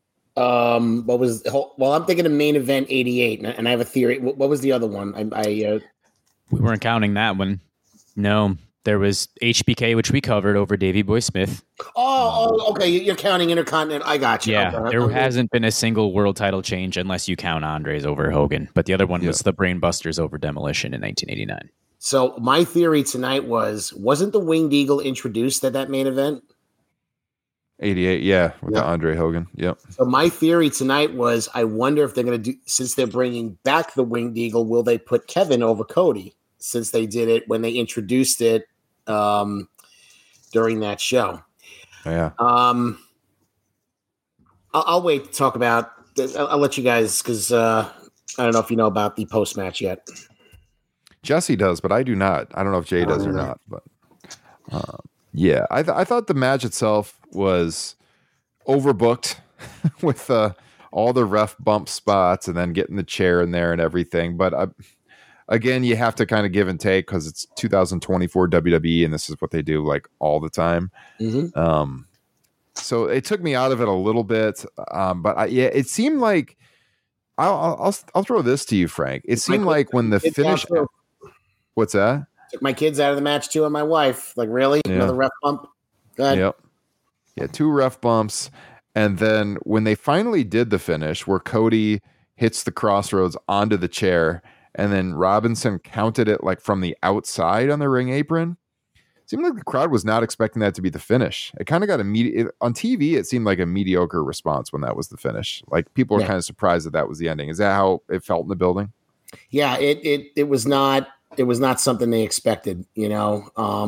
um, what was well, I'm thinking of main event eighty-eight, and I have a theory. What, what was the other one? I, I uh, we weren't counting that one. No. There was H B K, which we covered over Davey Boy Smith. Oh, oh, okay. You're counting Intercontinental. I got you. Yeah, okay. there okay. hasn't been a single world title change unless you count Andres over Hogan. But the other one yeah. was the Brainbusters over Demolition in nineteen eighty-nine. So my theory tonight was, wasn't the Winged Eagle introduced at that main event? eighty-eight, yeah, with yep. the Andre Hogan. Yep. So my theory tonight was, I wonder if they're going to do, since they're bringing back the Winged Eagle, will they put Kevin over Cody, since they did it when they introduced it um during that show. Yeah. Um I'll, I'll wait to talk about this. I'll, I'll let you guys, because uh I don't know if you know about the post match yet. Jesse does, but I do not. I don't know if Jay does or not, but uh, yeah, I th- I thought the match itself was overbooked with uh all the ref bump spots and then getting the chair in there and everything, but I Again, you have to kind of give and take because it's two thousand twenty-four W W E, and this is what they do like all the time. Mm-hmm. Um, so it took me out of it a little bit, um, but I, yeah, it seemed like I'll, I'll I'll throw this to you, Frank. It seemed like when the finish. What's that? Took my kids out of the match too, and my wife. Like, really, yeah. Another ref bump? Go ahead. Yep. Yeah, two ref bumps, and then when they finally did the finish, where Cody hits the crossroads onto the chair. And then Robinson counted it like from the outside on the ring apron. It seemed like the crowd was not expecting that to be the finish. It kind of got immediate on T V. It seemed like a mediocre response when that was the finish. Like people were yeah. kind of surprised that that was the ending. Is that how it felt in the building? Yeah, it it it was not it was not something they expected. You know, um,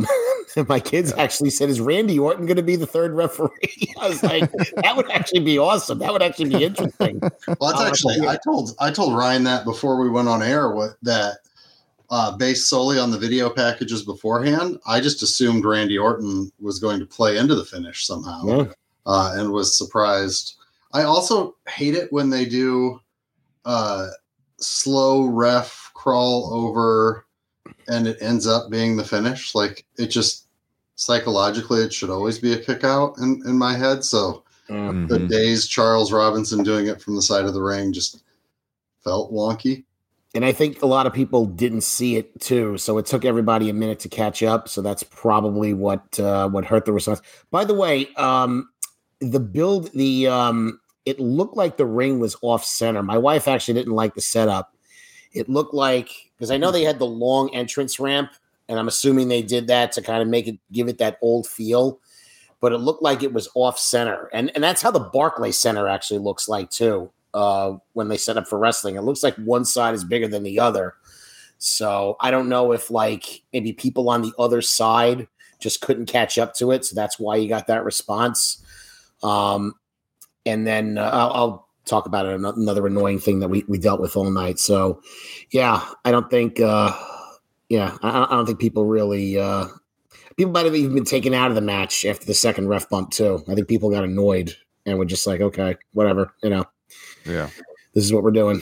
My kids actually said, "Is Randy Orton going to be the third referee?" I was like, "That would actually be awesome. That would actually be interesting." Well, that's Uh, actually yeah. I told I told Ryan that before we went on air. What that uh, based solely on the video packages beforehand, I just assumed Randy Orton was going to play into the finish somehow, Yeah. uh, and was surprised. I also hate it when they do uh, slow ref crawl over, and it ends up being the finish. Like it just psychologically, it should always be a kick out in, in my head. So Mm. the Mhm. days Charles Robinson doing it from the side of the ring just felt wonky. And I think a lot of people didn't see it too, so it took everybody a minute to catch up. So that's probably what uh, what hurt the response. By the way, um, the build, the um, it looked like the ring was off center. My wife actually didn't like the setup. It looked like, because I know they had the long entrance ramp, and I'm assuming they did that to kind of make it give it that old feel. But it looked like it was off center, and and that's how the Barclays Center actually looks like too. Uh, when they set up for wrestling, it looks like one side is bigger than the other. So I don't know if like maybe people on the other side just couldn't catch up to it, so that's why you got that response. Um, and then uh, I'll, I'll talk about it, another annoying thing that we we dealt with all night. So yeah, I don't think uh, yeah, I, I don't think people really uh, people might have even been taken out of the match after the second ref bump too. I think people got annoyed and were just like, okay, whatever, you know. Yeah. This is what we're doing.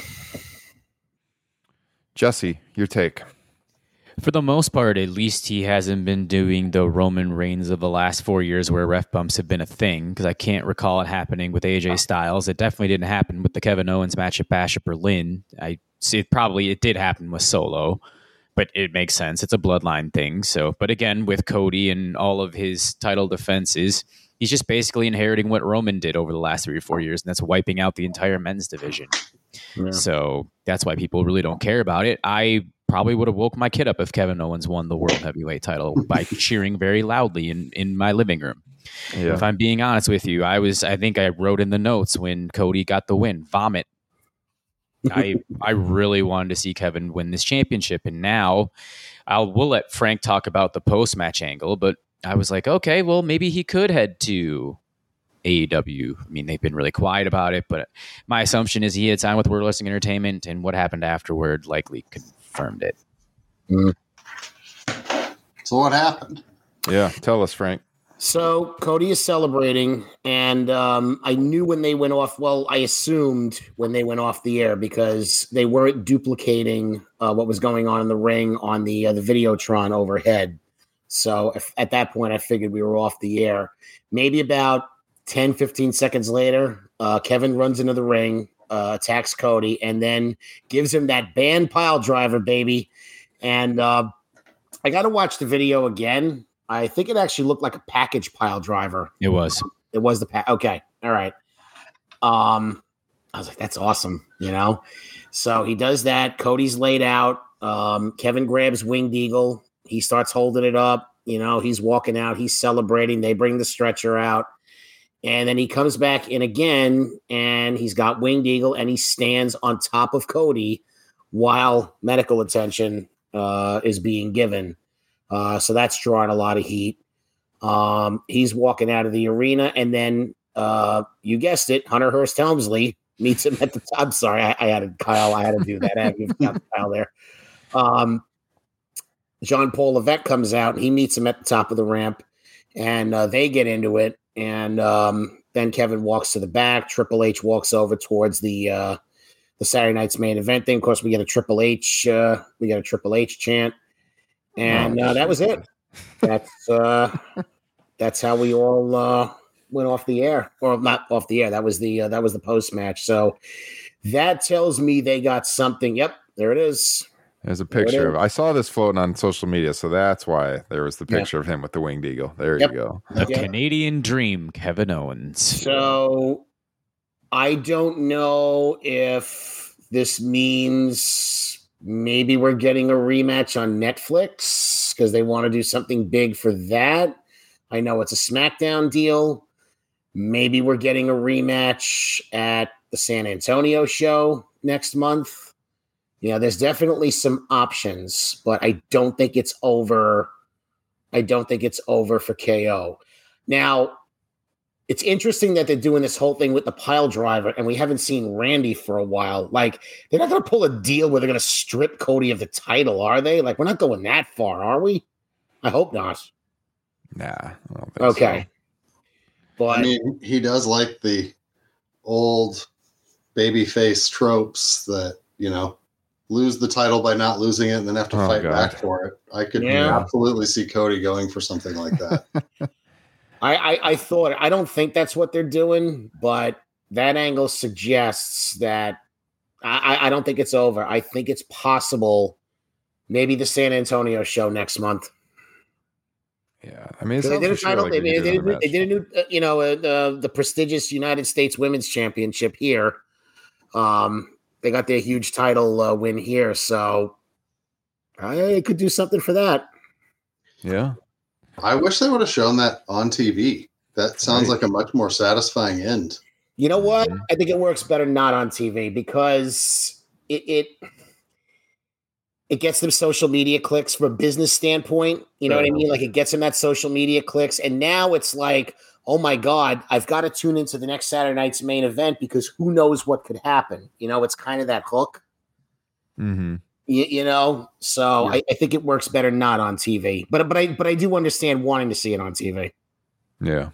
Jesse, your take. For the most part, at least he hasn't been doing the Roman Reigns of the last four years where ref bumps have been a thing, because I can't recall it happening with A J Styles. It definitely didn't happen with the Kevin Owens match at Bash at Berlin. I see it probably it did happen with Solo, but it makes sense. It's a bloodline thing. So, but again, with Cody and all of his title defenses, he's just basically inheriting what Roman did over the last three or four years, and that's wiping out the entire men's division. Yeah. So that's why people really don't care about it. I probably would have woke my kid up if Kevin Owens won the World Heavyweight title by cheering very loudly in, in my living room. Yeah. If I'm being honest with you, I was, I think I wrote in the notes when Cody got the win, vomit. I I really wanted to see Kevin win this championship. And now I'll we'll let Frank talk about the post-match angle, but I was like, okay, well, maybe he could head to A E W. I mean, they've been really quiet about it, but my assumption is he had signed with World Wrestling Entertainment, and what happened afterward likely confirmed it. Mm. So what happened? Yeah. Tell us, Frank. So Cody is celebrating, and um, I knew when they went off. Well, I assumed when they went off the air because they weren't duplicating uh, what was going on in the ring on the uh, the Videotron overhead. So if, at that point, I figured we were off the air. Maybe about ten, fifteen seconds later, uh, Kevin runs into the ring, uh, attacks Cody, and then gives him that band pile driver, baby. And uh, I got to watch the video again. I think it actually looked like a package pile driver. It was. It was the pack. Okay. All right. Um, I was like, that's awesome, you know? So he does that. Cody's laid out. Um, Kevin grabs Winged Eagle. He starts holding it up. You know, he's walking out. He's celebrating. They bring the stretcher out. And then he comes back in again, and he's got Winged Eagle, and he stands on top of Cody while medical attention uh, is being given. Uh, so that's drawing a lot of heat. Um, he's walking out of the arena, and then uh, you guessed it, Hunter Hearst Helmsley meets him at the top. I'm sorry, I, I had to, Kyle. I had to do that. I had to give Kyle there. Um, Jean Paul Levesque comes out, and he meets him at the top of the ramp, and uh, they get into it. And um, then Kevin walks to the back. Triple H walks over towards the uh, the Saturday Night's Main Event thing. Of course, we get a Triple H. Uh, we get a Triple H chant. And uh, that was it. That's uh, that's how we all uh, went off the air, or not off the air. That was the uh, that was the post match. So that tells me they got something. Yep, there it is. There's a picture of. I saw this floating on social media, so that's why there was the picture Yeah. of him with the Winged Eagle. There Yep. you go. The Yeah. Canadian Dream, Kevin Owens. So I don't know if this means maybe we're getting a rematch on Netflix because they want to do something big for that. I know it's a SmackDown deal. Maybe we're getting a rematch at the San Antonio show next month. You know, there's definitely some options, but I don't think it's over. I don't think it's over for K O. Now, it's interesting that they're doing this whole thing with the pile driver, and we haven't seen Randy for a while. Like, they're not going to pull a deal where they're going to strip Cody of the title, are they? Like, we're not going that far, are we? I hope not. Nah. I don't think Okay. so. But I mean, he does like the old babyface tropes that, you know, lose the title by not losing it and then have to Oh, fight God. back for it. I could Yeah. absolutely see Cody going for something like that. I, I, I thought, I don't think that's what they're doing, but that angle suggests that I, I don't think it's over. I think it's possible maybe the San Antonio show next month. Yeah. I mean, it They sounds did a for sure title. like they, we they, could do they, another they did a match. new, uh, you know, uh, the the prestigious United States Women's Championship here. Um, they got their huge title uh, win here, so I could do something for that. Yeah. I wish they would have shown that on T V. That sounds Right. like a much more satisfying end. You know what? Mhm. I think it works better not on T V because it it it gets them social media clicks from a business standpoint. You know what I mean? Like it gets them that social media clicks, and now it's like, oh my God, I've got to tune into the next Saturday night's main event because who knows what could happen. You know, it's kind of that hook. Mm-hmm. You, you know, so Yeah. I, I think it works better not on T V. But but I but I do understand wanting to see it on T V. Yeah.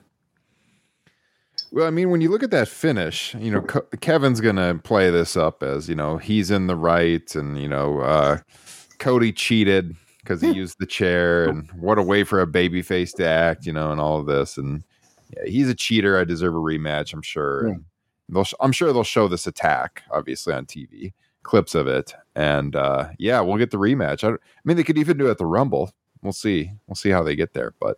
Well, I mean, when you look at that finish, you know, Co- Kevin's going to play this up as, you know, he's in the right and, you know, uh, Cody cheated because he used the chair and what a way for a babyface to act, you know, and all of this. And yeah, he's a cheater. I deserve a rematch, I'm sure. Yeah. And they'll, sh- I'm sure they'll show this attack, obviously, on T V, clips of it. And uh, yeah, we'll get the rematch. I, don't- I mean, they could even do it at the Rumble. We'll see. We'll see how they get there. But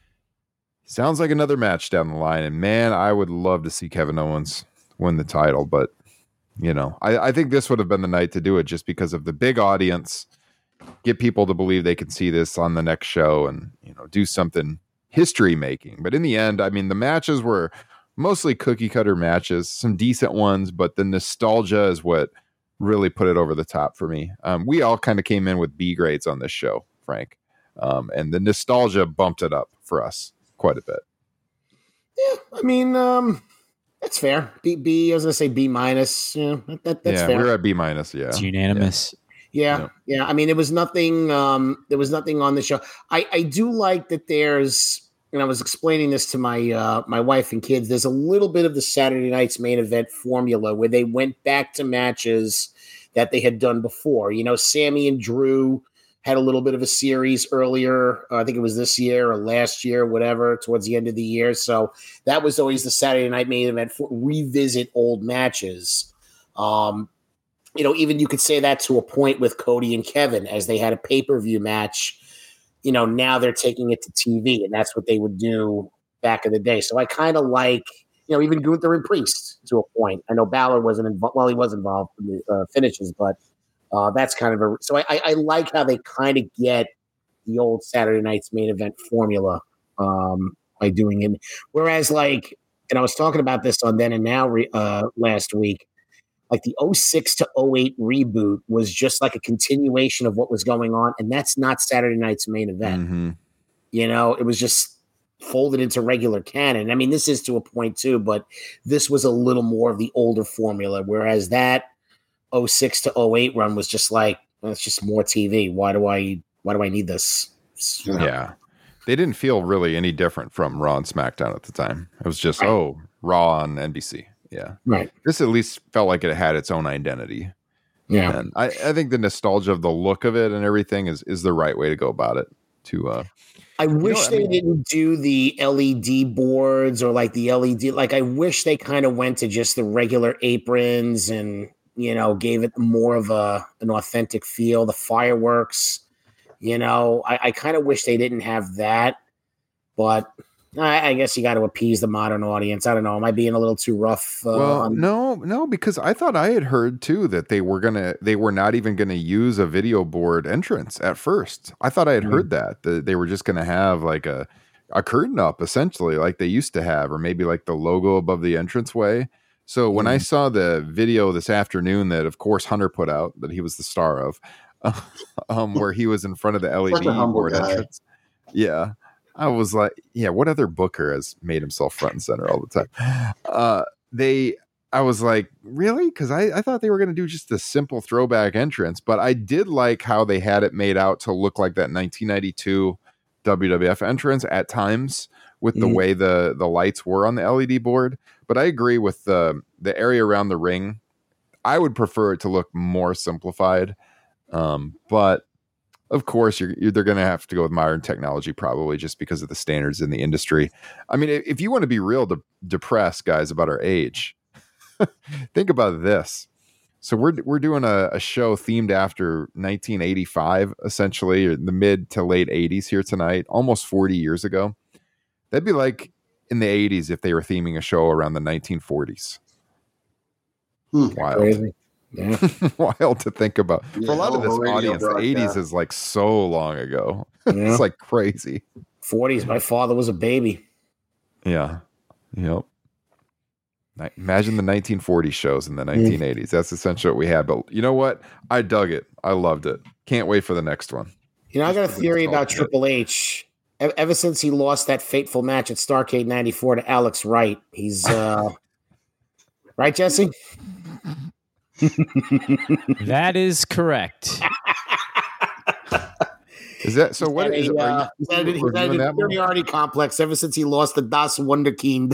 sounds like another match down the line. And man, I would love to see Kevin Owens win the title. But, you know, I, I think this would have been the night to do it just because of the big audience. Get people to believe they can see this on the next show and, you know, do something history making. But in the end, I mean, the matches were mostly cookie cutter matches, some decent ones, but the nostalgia is what really put it over the top for me. Um, we all kind of came in with B grades on this show, Frank. Um, and the nostalgia bumped it up for us quite a bit. Yeah, I mean, um, that's fair. B, B, I was gonna say B minus. Yeah, that, that, that's yeah, fair. we were at B minus. Yeah, It's unanimous. Yeah, Yeah. yeah. I mean, there was nothing. Um, there was nothing on the show. I, I do like that. There's, and I was explaining this to my uh, my wife and kids. There's a little bit of the Saturday night's main event formula where they went back to matches that they had done before. You know, Sammy and Drew had a little bit of a series earlier. Uh, I think it was this year or last year, whatever, towards the end of the year. So that was always the Saturday night main event for revisit old matches. Um, you know, even you could say that to a point with Cody and Kevin as they had a pay-per-view match. You know, now they're taking it to T V, and that's what they would do back in the day. So I kind of like, you know, even Gunther and Priest to a point. I know Balor wasn't involved. Well, he was involved in the uh, finishes, but uh, that's kind of a. So I, I, I like how they kind of get the old Saturday night's main event formula um, by doing it. Whereas, like, and I was talking about this on Then and Now re, uh, last week. Like the oh six to oh eight reboot was just like a continuation of what was going on. And that's not Saturday night's main event. Mm-hmm. You know, it was just folded into regular canon. I mean, this is to a point too, but this was a little more of the older formula. Whereas that oh six to oh eight run was just like, well, it's just more T V. Why do I, why do I need this? You know? Yeah. They didn't feel really any different from Raw and SmackDown at the time. It was just, oh, Raw on N B C. Yeah. Right. This at least felt like it had its own identity. Yeah. And I, I think the nostalgia of the look of it and everything is, is the right way to go about it. To uh I wish know, I they mean- didn't do the L E D boards or like the L E D. Like, I wish they kind of went to just the regular aprons and, you know, gave it more of a an authentic feel. The fireworks, you know, I, I kind of wish they didn't have that. But I, I guess you got to appease the modern audience. I don't know. Am I being a little too rough? Uh, well, on- no, no, because I thought I had heard too that they were gonna, they were not even gonna use a video board entrance at first. I thought I had Mhm. heard that that they were just gonna have like a a curtain up essentially, like they used to have, or maybe like the logo above the entranceway. So when I saw the video this afternoon that, of course, Hunter put out that he was the star of, um, where he was in front of the L E D Such a humble board guy. entrance. Yeah. I was like, yeah, what other booker has made himself front and center all the time? Uh, they, I was like, really? Because I, I thought they were going to do just a simple throwback entrance, but I did like how they had it made out to look like that nineteen ninety-two W W F entrance at times with the Mhm. way the, the lights were on the L E D board. But I agree with the, the area around the ring. I would prefer it to look more simplified. Um, but of course, you're, you're they're going to have to go with modern technology, probably just because of the standards in the industry. I mean, if, if you want to be real de- depressed, guys, about our age, think about this. So we're we're doing a, a show themed after nineteen eighty-five, essentially, or the mid to late eighties here tonight, almost forty years ago. That'd be like in the eighties if they were theming a show around the nineteen forties. Hmm. Wild. Crazy. Yeah. Wild to think about. For Yeah, a lot of this hell of a radio audience, the eighties broadcast. is like so long ago. Yeah. It's like crazy. forties. My father was a baby. Yeah. Yep. Ni- Imagine the nineteen forties shows in the nineteen eighties. That's essentially what we had. But you know what? I dug it. I loved it. Can't wait for the next one. You know, I got a theory Just about all Triple H. E- Ever since he lost that fateful match at Starrcade ninety-four to Alex Wright, he's uh right, Jesse? That is correct. Is that so? What He's is? had a, Are uh, you he's had a- he's had reviewing an that one? inferiority complex ever since he lost the Das Wunderkind.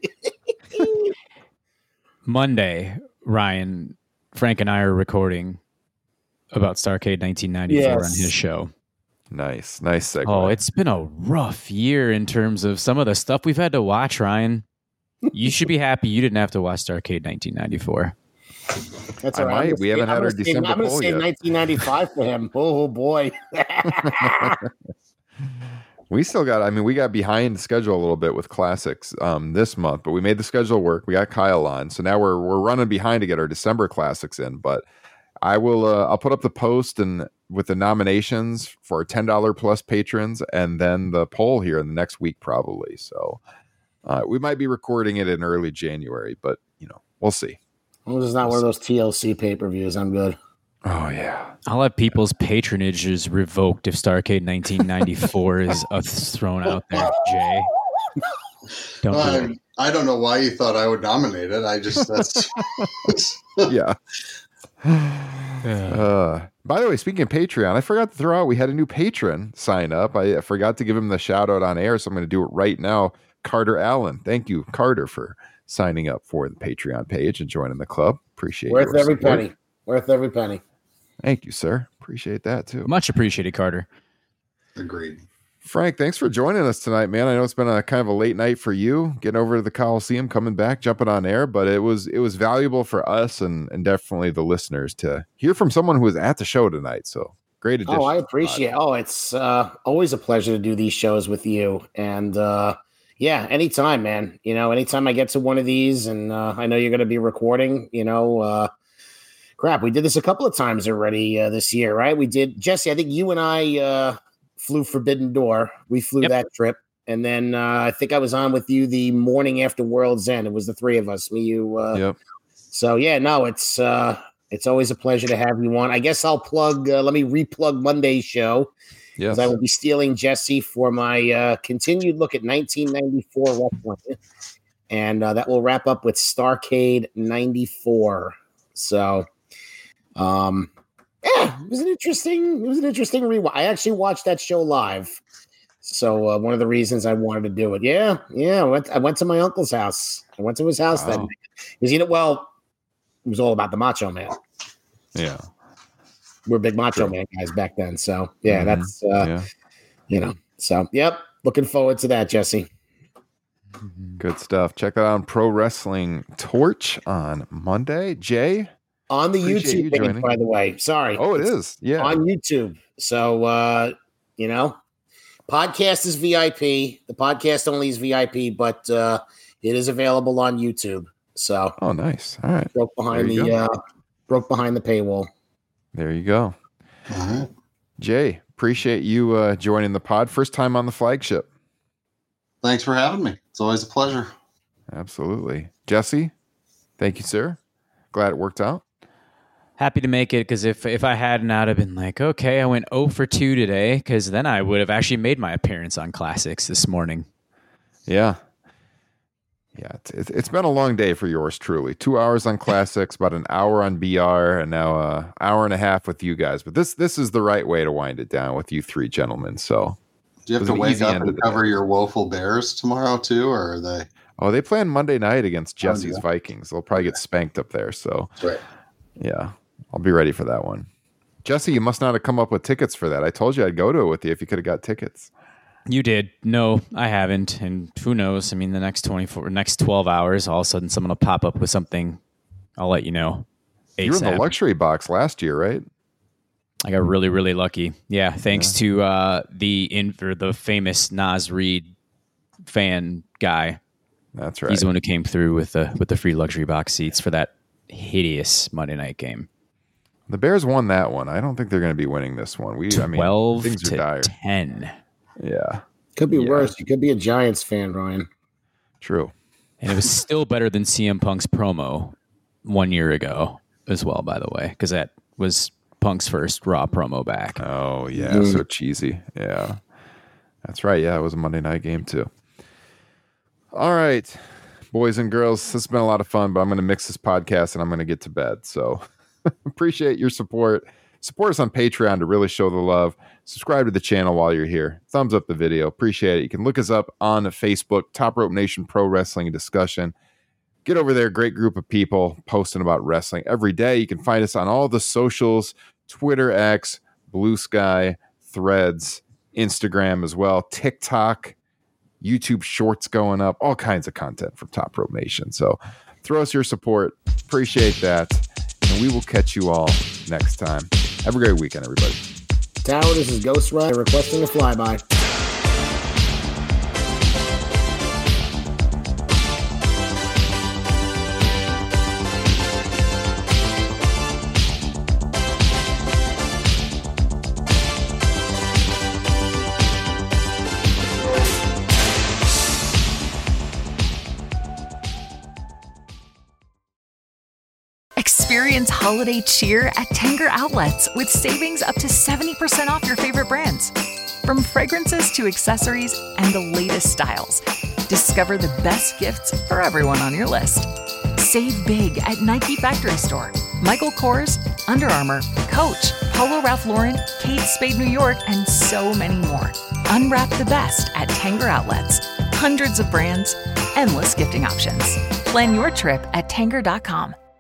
Monday, Ryan, Frank, and I are recording about Starrcade nineteen ninety-four Yes. on his show. Nice, nice segue. Oh, it's been a rough year in terms of some of the stuff we've had to watch, Ryan. You should be happy you didn't have to watch Starrcade nineteen ninety-four. That's I all right. might. I'm gonna We say- haven't had I'm our gonna say- December I'm going to poll say yet. nineteen ninety-five for him. Oh, boy. We still got. I mean, we got behind schedule a little bit with classics um, this month, but we made the schedule work. We got Kyle on, so now we're we're running behind to get our December classics in. But I will. Uh, I'll put up the post and with the nominations for ten dollar plus patrons, and then the poll here in the next week probably. So uh, we might be recording it in early January, but you know, we'll see. Well, this is not one of those T L C pay-per-views. I'm good. Oh yeah. I'll have people's patronages revoked if Starrcade nineteen ninety-four is uh, thrown out there, Jay. Don't do I, it. I don't know why you thought I would nominate it. I just that's Yeah. Uh, by the way, speaking of Patreon, I forgot to throw out we had a new patron sign up. I, I forgot to give him the shout out on air, so I'm going to do it right now. Carter Allen. Thank you, Carter, for signing up for the Patreon page and joining the club. Appreciate Worth your every support. penny. Worth every penny. Thank you, sir. Appreciate that too. Much appreciated, Carter. agreed. Frank, thanks for joining us tonight, man. I know it's been a kind of a late night for you, getting over to the Coliseum, coming back, jumping on air, but it was it was valuable for us and and definitely the listeners to hear from someone who was at the show tonight. So great addition. Oh, I appreciate. Oh, it's uh, always a pleasure to do these shows with you. And uh, yeah, anytime, man. You know, anytime I get to one of these, and uh, I know you're going to be recording. You know, uh, crap, we did this a couple of times already uh, this year, right? We did, Jesse. I think you and I uh, flew Forbidden Door. We flew Yep. that trip, and then uh, I think I was on with you the morning after World's End. It was the three of us, me, you. Uh, Yep. So yeah, no, it's uh, it's always a pleasure to have you on. I guess I'll plug. Uh, let me replug Monday's show. Yes. Because I will be stealing Jesse for my uh, continued look at nineteen ninety-four wrestling, and uh, that will wrap up with Starrcade ninety-four. So, um, yeah, it was an interesting. It was an interesting rewatch. I actually watched that show live, so uh, one of the reasons I wanted to do it. Yeah, yeah. I went. I went to my uncle's house. I went to his house that Wow. night because you know, well, it was all about the Macho Man. Yeah. We're big Macho True. Man guys back then, so yeah, Mhm. that's uh, Yeah. you know. So, yep. Looking forward to that, Jesse. Good stuff. Check that out on Pro Wrestling Torch on Monday. Jay? On the Appreciate YouTube you page, joining. by the way. Sorry. Oh, it It's is. Yeah. on YouTube. So, uh, you know, podcast is V I P. The podcast only is V I P, but uh, it is available on YouTube. So, Oh, nice. All right. broke behind There you the go. uh, broke behind the paywall. There you go. All right. Jay, appreciate you uh, joining the pod. First time on the flagship. Thanks for having me. It's always a pleasure. Absolutely. Jesse, thank you, sir. Glad it worked out. Happy to make it, because if if I hadn't, I'd have been like, okay, I went zero for two today, because then I would have actually made my appearance on Classics this morning. Yeah. Yeah, it's, it's been a long day for yours truly. Two hours on Classics, about an hour on B R, and now an hour and a half with you guys. But this this is the right way to wind it down with you three gentlemen. So, do you have to wake up and cover your woeful Bears tomorrow too, or are they? Oh, they play on Monday night against Jesse's oh, yeah. Vikings. They'll probably get spanked up there. So, that's right. Yeah, I'll be ready for that one. Jesse, you must not have come up with tickets for that. I told you I'd go to it with you if you could have got tickets. You did. No, I haven't. And who knows? I mean, the next twenty-four, next twelve hours, all of a sudden someone will pop up with something. I'll let you know. A S A P. You were in the luxury box last year, right? I got really, really lucky. Yeah, thanks yeah. to uh, the in or the famous Nas Reed fan guy. That's right. He's the one who came through with the with the free luxury box seats for that hideous Monday night game. The Bears won that one. I don't think they're going to be winning this one. We, I mean, twelve things to are dire. ten. Yeah. Could be yeah. worse. You could be a Giants fan, Ryan. True. And it was still better than C M Punk's promo one year ago as well, by the way, because that was Punk's first Raw promo back. Oh, yeah. Mm. So cheesy. Yeah. That's right. Yeah, it was a Monday night game, too. All right, boys and girls, this has been a lot of fun, but I'm going to mix this podcast and I'm going to get to bed. So appreciate your support. Support us on Patreon to really show the love. Subscribe to the channel while you're here. Thumbs up the video. Appreciate it. You can look us up on Facebook, Top Rope Nation Pro Wrestling Discussion. Get over there. Great group of people posting about wrestling every day. You can find us on all the socials, Twitter, X, Blue Sky, Threads, Instagram as well, TikTok, YouTube Shorts going up, all kinds of content from Top Rope Nation. So throw us your support. Appreciate that. And we will catch you all next time. Have a great weekend, everybody. Tower, this is Ghost Rider requesting a flyby. Experience holiday cheer at Tanger Outlets with savings up to seventy percent off your favorite brands. From fragrances to accessories and the latest styles, discover the best gifts for everyone on your list. Save big at Nike Factory Store, Michael Kors, Under Armour, Coach, Polo Ralph Lauren, Kate Spade New York, and so many more. Unwrap the best at Tanger Outlets. Hundreds of brands, endless gifting options. Plan your trip at Tanger dot com.